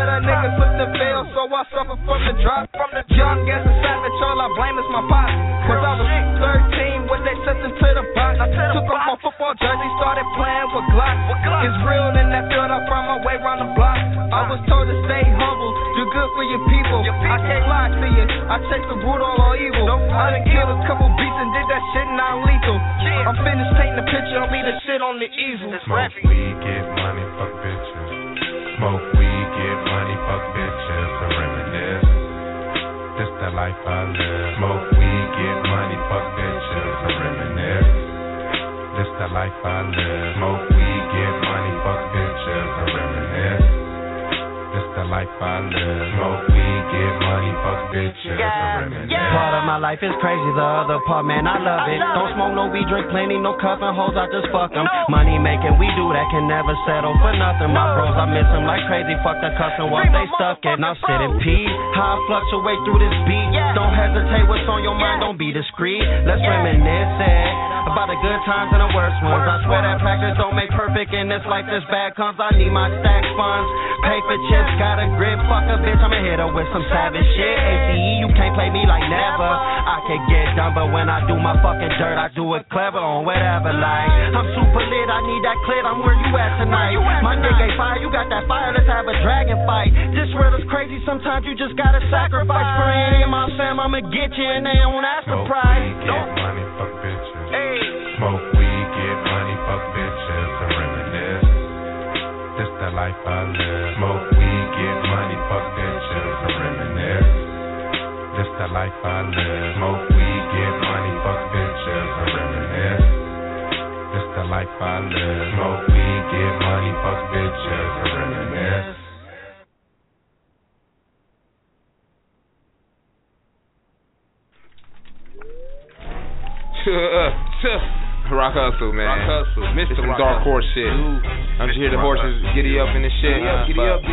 Let a nigga slip and fail, so I suffer from the drop. Young as a savage, all I blame is my pop. Cause I was 13 when they sent him to the box. Took off my football jersey, started playing with Glock. It's real in that field, I found my way around the block. I was told to stay humble, do good for your people. I can't lie to you, I chase the root all or evil. I done killed a couple beats and did that shit non-lethal. I'm finished taking the picture of me, the shit on the easel. Smoke weed, get money, fuck bitches. Smoke weed, get money, fuck bitches, and reminisce. This the life I live. Smoke weed, get money, fuck bitches, and reminisce. This the life I live. Smoke weed, get money, fuck bitches, and reminisce. This the life I live. Smoke weed, get money, fuck bitches, and reminisce. Part of my life is crazy, the other part, man, I love it. Don't smoke no weed, drink plenty, no cuffin' hoes, I just fuck them. Money making, we do that, can never settle for nothing. My bros, I miss them like crazy, fuck the cussin' once they stuck it. Now sit in peace, how I fluctuate through this beat. Don't hesitate, what's on your mind, don't be discreet. Let's reminisce about the good times and the worst ones. I swear that practice don't make perfect in this life, this bad comes. I need my stack funds, pay for chips, got a grip, fuck a bitch, I'ma hit her with some savage shit. ACE, you can't play me like never. I can get done, but when I do my fucking dirt, I do it clever on whatever, like I'm super lit, I need that clit, I'm where you at tonight. My nigga ain't fire, you got that fire, let's have a dragon fight. This world is crazy, sometimes you just gotta sacrifice. For any of my fam, I'ma get you and they don't ask the price. Get money, fuck bitches. Smoke weed, get money, fuck bitches, and reminisce. This the life I live. Smoke weed, get money, fuck bitches, and reminisce. This the life I live. Smoke weed, get money, fuck bitches, and reminisce. This the life I live. Smoke weed, get money, fuck bitches, and reminisce. Rock Hustle, man. Rock Hustle. Missed some dark horse shit. I'm just hear the horses giddy up in the shit. Giddy up.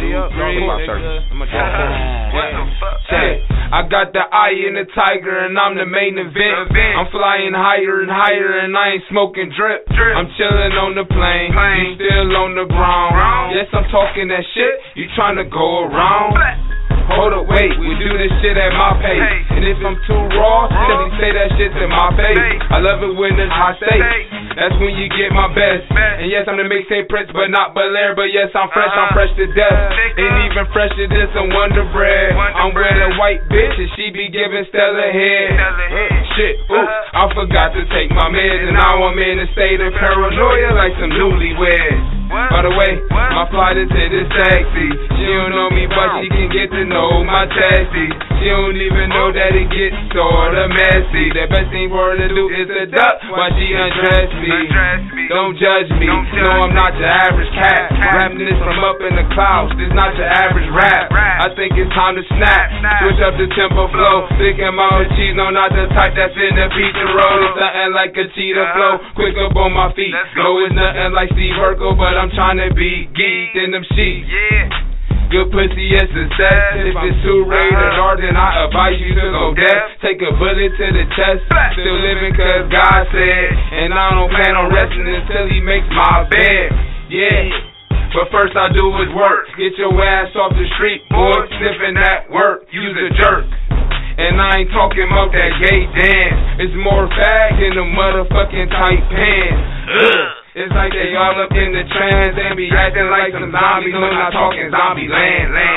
I got the eye in the tiger and I'm the main event. I'm flying higher and higher and I ain't smoking drip. I'm chilling on the plane, you still on the ground. Yes, I'm talking that shit, you trying to go around. Hold up, wait, we do this shit at my pace. And if I'm too raw, simply say that shit to my face. I love it when it's high stakes. That's when you get my best. And yes, I'm the mixtape prince, but not Belair. But yes, I'm fresh to death. Ain't even fresher than some Wonder Bread. I'm with a white bitch and she be giving Stella head. Shit, oops, I forgot to take my meds. And now I'm in a state of paranoia like some newlyweds. By the way, my flight attendant sexy. She don't know me, but she can get to know my taxi. She don't even know that it gets sorta messy. The best thing for her to do is to duck while she undress me. Don't judge me, no, I'm not your average cat. Rapping this from up in the clouds, this not your average rap. I think it's time to snap, switch up the tempo flow. Thinking my cheese, no, not the type that's in the pizza roll. It's nothing like a cheetah flow, quick up on my feet. No, it's nothing like Steve Urkel, but I'm trying to be geeked in them sheets. Good pussy is success. If it's too rated R, then I advise you to go deaf. Take a bullet to the chest. Still living cause God said. And I don't plan on resting until he makes my bed. Yeah. But first I do is work. Get your ass off the street, boy. Sniffing that work. Use a jerk. And I ain't talking about that gay dance. It's more fag than the motherfucking tight pants. It's like they all up in the trance and be acting like some zombies. No, not talking zombie land. Yeah,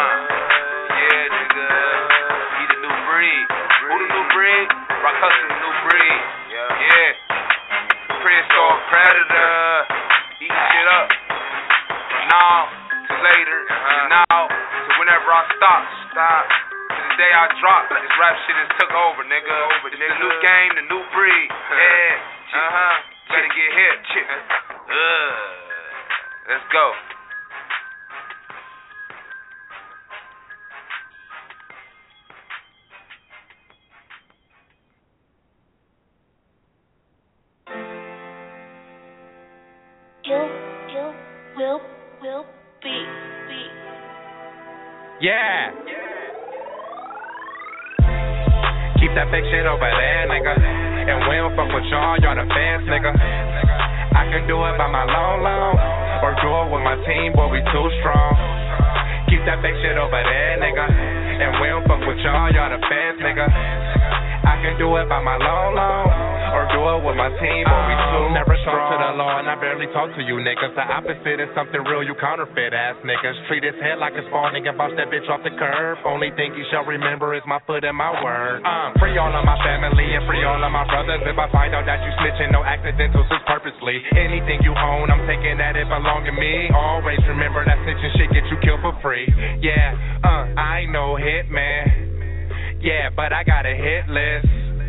nigga. He the new breed. Who the new breed? Rock Hustle, the new breed. Yeah. Prehistoric predator. Eat shit up. Now to later. Now to whenever I stop. To the day I drop. This rap shit is took over, nigga. It's the new game, the new breed. Yeah. Better get hit. Let's go. You will be. Yeah. Keep that fake shit over there, nigga. And we don't fuck with y'all the fans, nigga. I can do it by my long, or do it with my team, boy, we too strong. Keep that fake shit over there, nigga. And we don't fuck with y'all the fans, nigga. I can do it by my long, or do it with my team, but we too never talk to the law, and I barely talk to you niggas. The opposite is something real, you counterfeit ass niggas. Treat his head like a spawn nigga, bounce that bitch off the curb. Only thing you shall remember is my foot and my word. Free all of my family and free all of my brothers. If I find out that you snitching, no accidentals, it's purposely. Anything you own, I'm taking that, it belong to me. Always remember that snitching shit get you killed for free. Yeah, I ain't no hitman. Yeah, but I got a hit list.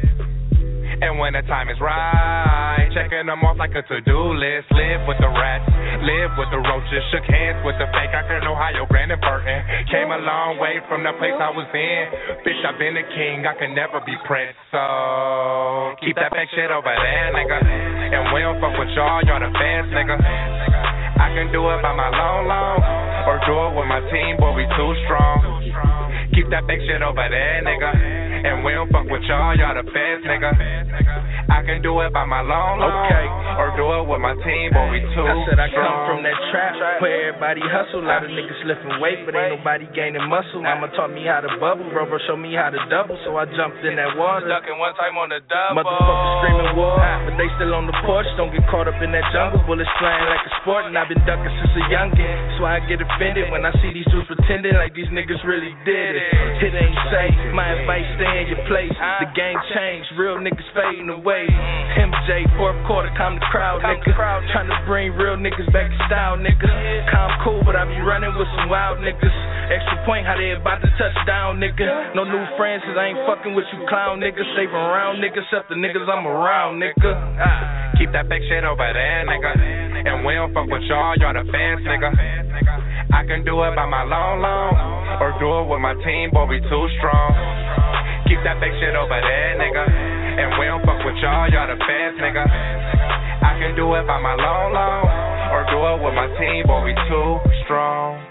And when the time is right, checking them off like a to-do list. Live with the rats, live with the roaches. Shook hands with the fake out there in Ohio, Brandon Burton. Came a long way from the place I was in. Bitch, I've been a king, I can never be Prince. So, keep that fake shit over there, nigga. And we don't fuck with y'all the fans, nigga. I can do it by my long, or do it with my team, boy, we too strong. Keep that fake shit over there, nigga. And we don't fuck with y'all the fans, nigga. I can do it by my long, or do it with my team, boy, we too I said I come strong. from that trap where everybody hustle. A lot of niggas lifting weight, but ain't nobody gaining muscle. Mama taught me how to bubble, bro showed me how to double, so I jumped in that water. Stuck in one time on the double. Motherfuckers screaming war, but they still on the porch. Don't get caught up in that jungle. Bullets flying like a sport, and I've been ducking since a youngin'. So I get offended when I see these dudes pretending like these niggas really did it. It ain't safe. My advice, stay in your place. The game changed, real niggas fading away. MJ, fourth quarter, calm the crowd, nigga. Trying to bring real niggas back to style, nigga. Calm cool, but I be running with some wild niggas. Extra point, how they about to touch down, nigga. No new friends, cause I ain't fucking with you clown niggas. Safe around niggas, except the niggas I'm around, nigga. Keep that fake shit over there, nigga. And we don't fuck with y'all the fans, nigga. I can do it by my long, or do it with my team, boy, we too strong. Keep that fake shit over there, nigga. And we don't fuck with y'all the fans, nigga. I can do it by my long, or do it with my team, boy, we too strong.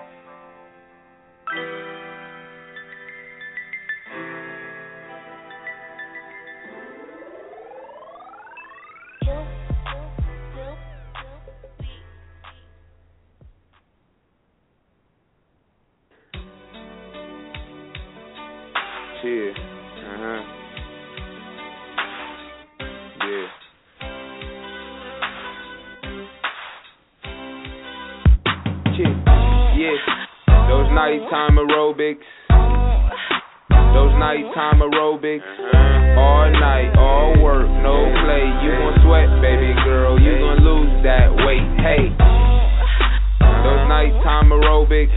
Yeah. Yeah. Yeah. Those nighttime aerobics. Those nighttime aerobics. All night, all work, no play. You gon' sweat, baby girl. You gon' lose that weight. Hey. Those nighttime aerobics.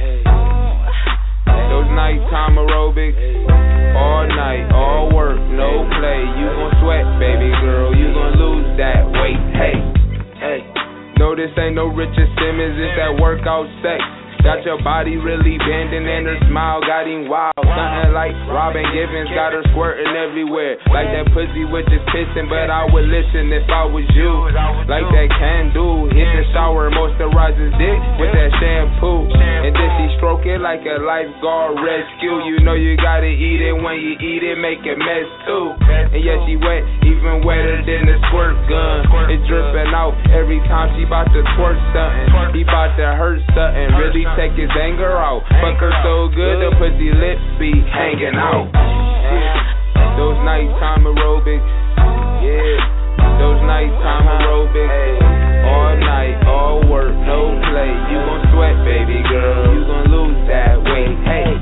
Those nighttime aerobics. All night, all work, no play. You gon' sweat, baby girl. You gon' lose that weight. Hey, hey. No, this ain't no Richard Simmons. It's that workout sex. Got your body really bending and her smile got him wild. Something like Robin Givens, got her squirting everywhere. Like that pussy was just pissing, but I would listen if I was you. Like that can do, hit the shower, moisturize his dick with that shampoo. And then she stroke it like a lifeguard rescue. You know you gotta eat it, when you eat it, make a mess too. And yeah, she wet, even wetter than the squirt gun. It's dripping out every time she bout to twerk something. He bout to hurt something, really take his anger out. Fuck her so good, the pussy lips be hanging out. Yeah. Those nighttime aerobics. Yeah. Those nighttime aerobics. All night, all work, no play. You gon' sweat, baby girl. You gon' lose that weight. Hey.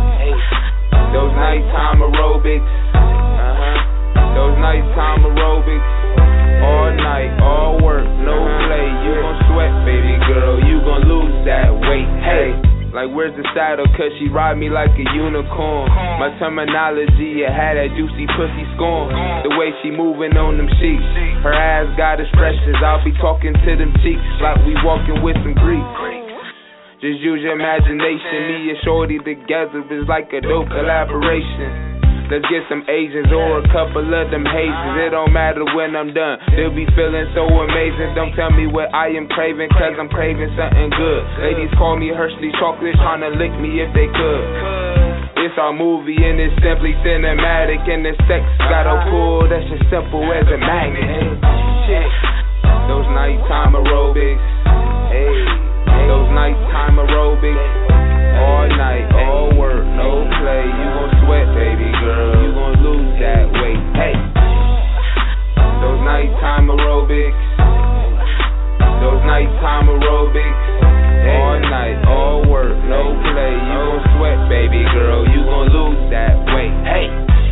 Those nighttime aerobics. Those nighttime aerobics. All night, all work, no play. You gon' sweat, baby girl. You gon' lose that weight. Hey, like where's the saddle? Cause she ride me like a unicorn. My terminology, it had that juicy pussy scorn. The way she moving on them sheets, her ass got expressions. I'll be talking to them cheeks like we walking with some Greeks. Just use your imagination. Me and Shorty together is like a dope collaboration. Let's get some Asians or a couple of them hazes. It don't matter when I'm done, they'll be feeling so amazing. Don't tell me what I am craving, cause I'm craving something good. Ladies call me Hershey chocolate, tryna lick me if they could. It's our movie and it's simply cinematic. And the sex got a pull that's just simple as a magnet. Those nighttime aerobics. Hey, those nighttime aerobics. All night, all work, no play. You gon' sweat, baby girl. You gon' lose that weight. Hey, those nighttime aerobics. Those nighttime aerobics. All night, all work, no play. You gon' sweat, baby girl. You gon' lose that weight. Hey.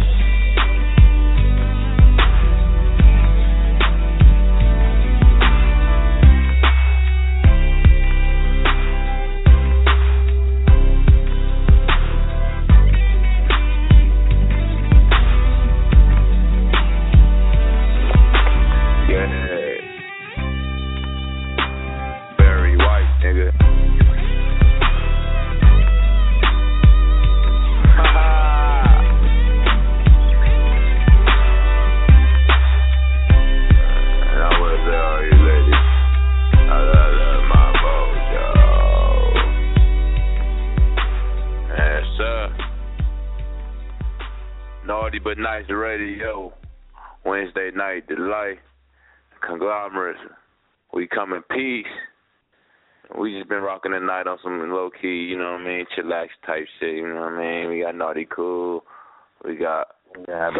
But Nice Radio, Wednesday night delight, conglomerate. We come in peace. We just been rocking the night on some low key, you know what I mean, chillax type shit. You know what I mean. We got Naughty Cool. We got Dope.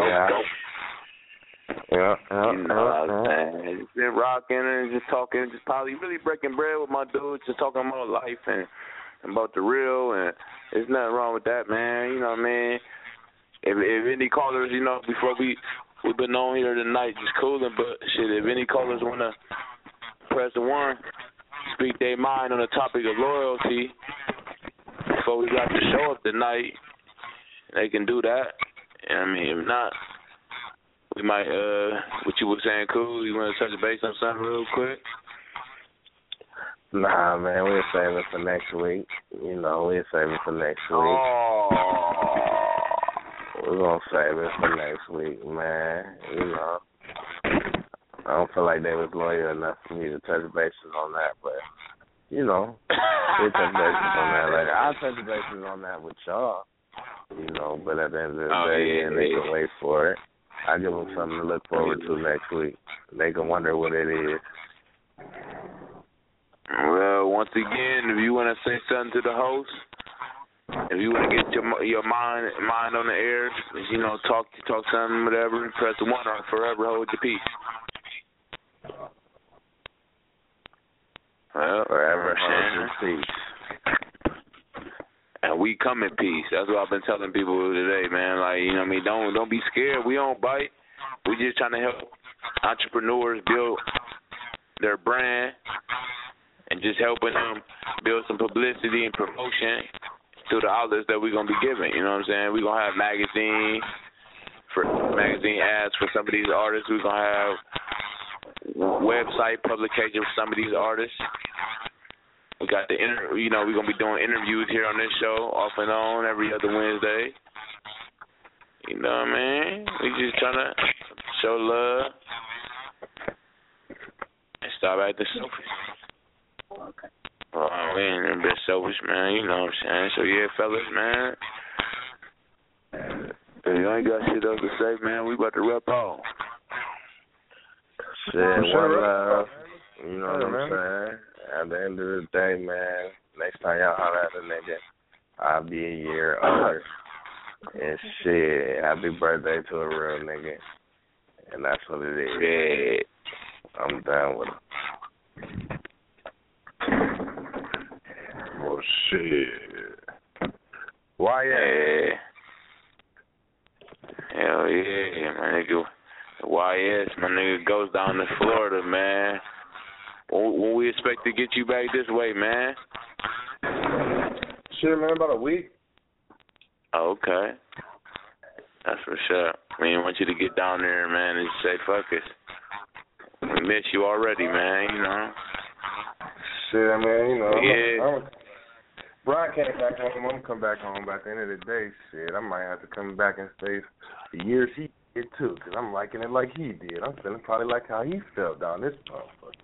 You know what I'm saying. Just been rocking and just talking, just probably really breaking bread with my dudes, just talking about life and about the real. And there's nothing wrong with that, man. You know what I mean. If any callers, you know, before we've been on here tonight just cooling, but shit, if any callers want to press the one, speak their mind on the topic of loyalty before we got the show up tonight, they can do that. And I mean, if not, we might, what you were saying, Cool, you want to touch base on something real quick? Nah, man, we'll save it for next week. You know, we'll save it for next week. Oh. We're going to save it for next week, man. You know, I don't feel like they was loyal enough for me to touch bases on that, but, you know, we'll touch bases on that later. I'll touch bases on that with y'all, you know, but at the end of the day, they can wait for it. I give them something to look forward to next week. They can wonder what it is. Well, once again, if you want to say something to the host, if you want to get your mind on the air, you know, talk something, whatever, press the one or forever hold your peace. Well, forever hold your peace. And we come in peace. That's what I've been telling people today, man. Like, you know what I mean? Don't be scared. We don't bite. We just trying to help entrepreneurs build their brand and just helping them build some publicity and promotion through the outlets that we're going to be giving. You know what I'm saying? We're going to have magazine ads for some of these artists. We're going to have website publication for some of these artists. We got we're going to be doing interviews here on this show off and on every other Wednesday. You know what I mean? We just trying to show love and stop acting selfish. Okay. We ain't a bit selfish, man. You know what I'm saying? So, yeah, fellas, man. If you ain't got shit else to say, man, we about to wrap on. Shit, one love. You know what I'm saying? At the end of the day, man, next time y'all holler at a nigga, I'll be a year older. And shit, happy birthday to a real nigga. And that's what it is. Yeah. I'm down with it. Oh, shit. Why, yeah. Hell yeah, my nigga. YS, my nigga goes down to Florida, man. When we expect to get you back this way, man? Shit, man, about a week. Oh, okay. That's for sure. We want you to get down there, man, and say, fuck it. We miss you already, man, you know. Shit, I mean, you know. Yeah. Brian came back home. I'm going to come back home by the end of the day. Shit, I might have to come back and stay the years he did, too, because I'm liking it like he did. I'm feeling probably like how he felt down this motherfucker.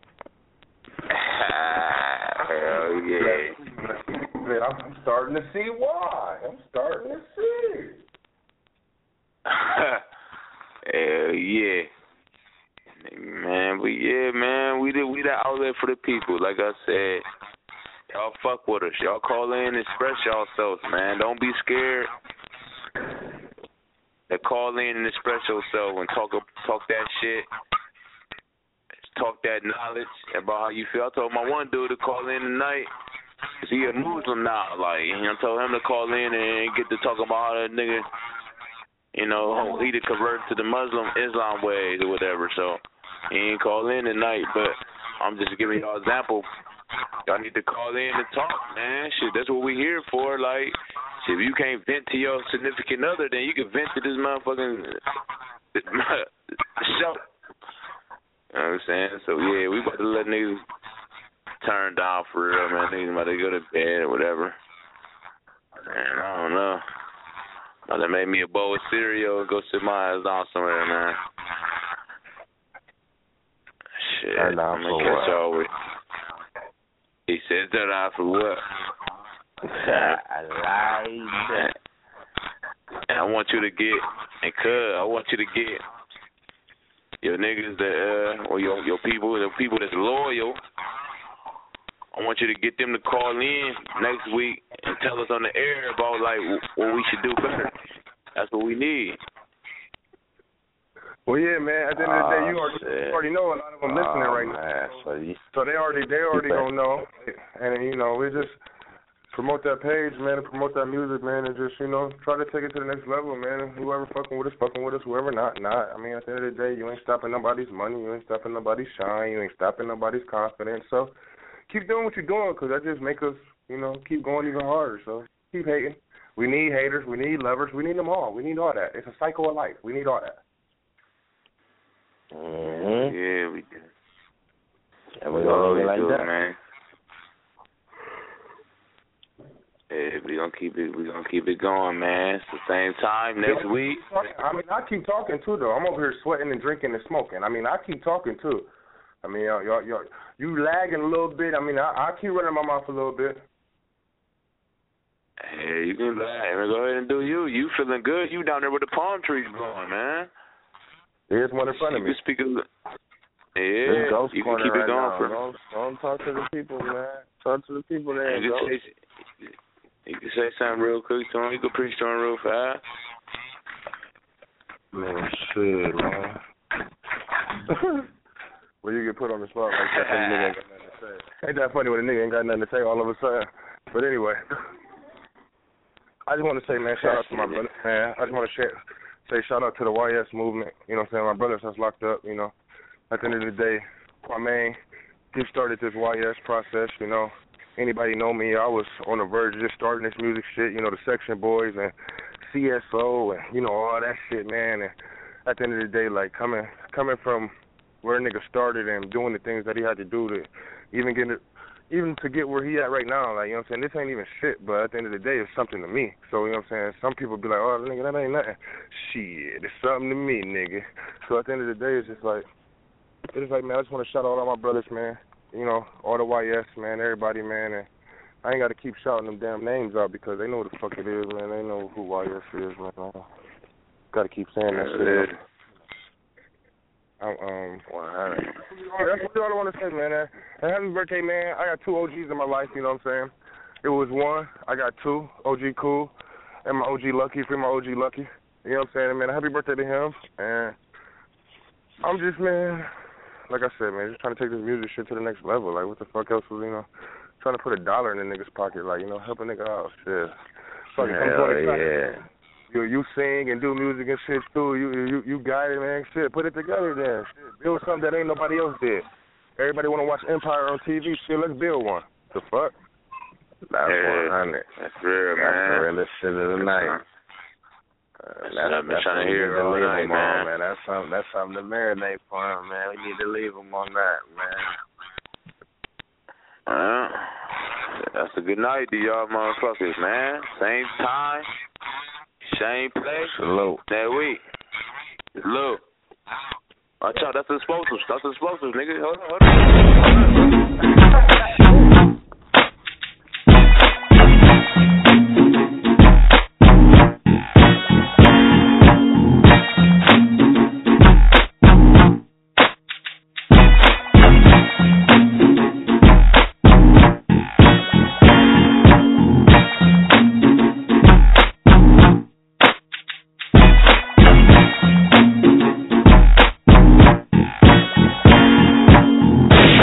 Hell yeah. I'm starting to see why. I'm starting to see. Hell yeah. Man, but yeah, man, we the outlet for the people. Like I said, Y'all fuck with us. Y'all call in and express yourselves, man. Don't be scared. Call in and express yourself and talk that shit. Talk that knowledge about how you feel. I told my one dude to call in tonight. Cause he a Muslim now. Like, I told him to call in and get to talking about how that nigga, he to convert to the Islam ways or whatever. So he ain't call in tonight. But I'm just giving y'all an example. Y'all need to call in and talk, man. Shit, that's what we here for. Like, shit, if you can't vent to your significant other, then you can vent to this motherfucking show. You know what I'm saying? So, yeah, we about to let niggas turn down for real, man. Niggas about to go to bed or whatever. Man, I don't know. I done made me a bowl of cereal and go sit my ass down somewhere, man. Shit, I'm gonna catch y'all with. He said turn down for what? I like that. And I want you to get, your niggas that or your people, the people that's loyal. I want you to get them to call in next week and tell us on the air about like what we should do better. That's what we need. Well, yeah, man. At the end of the day, you already know a lot of them listening right now. So they already gonna know. And we just promote that page, man, and promote that music, man, and just try to take it to the next level, man. And whoever fucking with us, whoever not. I mean, at the end of the day, you ain't stopping nobody's money, you ain't stopping nobody's shine, you ain't stopping nobody's confidence. So keep doing what you're doing, because that just make us, keep going even harder. So keep hating. We need haters, we need lovers, we need them all. We need all that. It's a cycle of life. We need all that. Mm-hmm. Yeah, we do. And we're gonna leave it like that, man. Yeah, we gonna keep it going, man. It's the same time next week. I mean, I keep talking too, though. I'm over here sweating and drinking and smoking. I mean, I keep talking too. I mean, you lagging a little bit. I mean, I keep running my mouth a little bit. Hey, you can lag. Go ahead and do you. You feeling good? You down there with the palm trees blowing, man. There's one in front of me. You can speak yeah, you can keep it going for Don't talk to the people, man. Talk to the people there. You can say something real quick to him. You can preach to him real fast. Man, shit, man. Well, you get put on the spot like that, and nigga ain't got nothing to say. Ain't that funny when a nigga ain't got nothing to say all of a sudden? But anyway, I just want to say, man, shout out to my brother, man. I just want to say shout out to the YS movement. You know what I'm saying? My brothers that's locked up, At the end of the day, Kwame, he started this YS process, Anybody know me, I was on the verge of just starting this music shit, the Section Boys and CSO and, all that shit, man. And at the end of the day, like, coming from where a nigga started and doing the things that he had to do to even to get where he at right now, like, this ain't even shit, but at the end of the day, it's something to me. So, some people be like, oh, nigga, that ain't nothing. Shit, it's something to me, nigga. So at the end of the day, it's just like, man, I just want to shout out all my brothers, man. All the YS, man, everybody, man. And I ain't got to keep shouting them damn names out because they know what the fuck it is, man. They know who YS is, man. Got to keep saying that shit. That's what I want to say, man. And happy birthday, man. I got two OGs in my life, you know what I'm saying? It was one. I got two, OG Cool, and my OG Lucky, free my OG Lucky. You know what I'm saying, man? Happy birthday to him. And I'm just, man, like I said, man, just trying to take this music shit to the next level. Like, what the fuck else was, trying to put $1 in a nigga's pocket, like, help a nigga out, shit. Hell yeah. You sing and do music and shit too. You got it, man. Shit, put it together then. Shit, build something that ain't nobody else did. Everybody want to watch Empire on TV. Shit, let's build one. The fuck? That's 100. That's real, man. That's the realest shit of the night. That's trying to hear it all night, man. That's something to marinate for him, man. We need to leave him on that, man. That's a good night to y'all motherfuckers, man. Same time, same place. Salute. That week. Salute. Watch out, that's explosives. That's explosives, nigga. Hold on.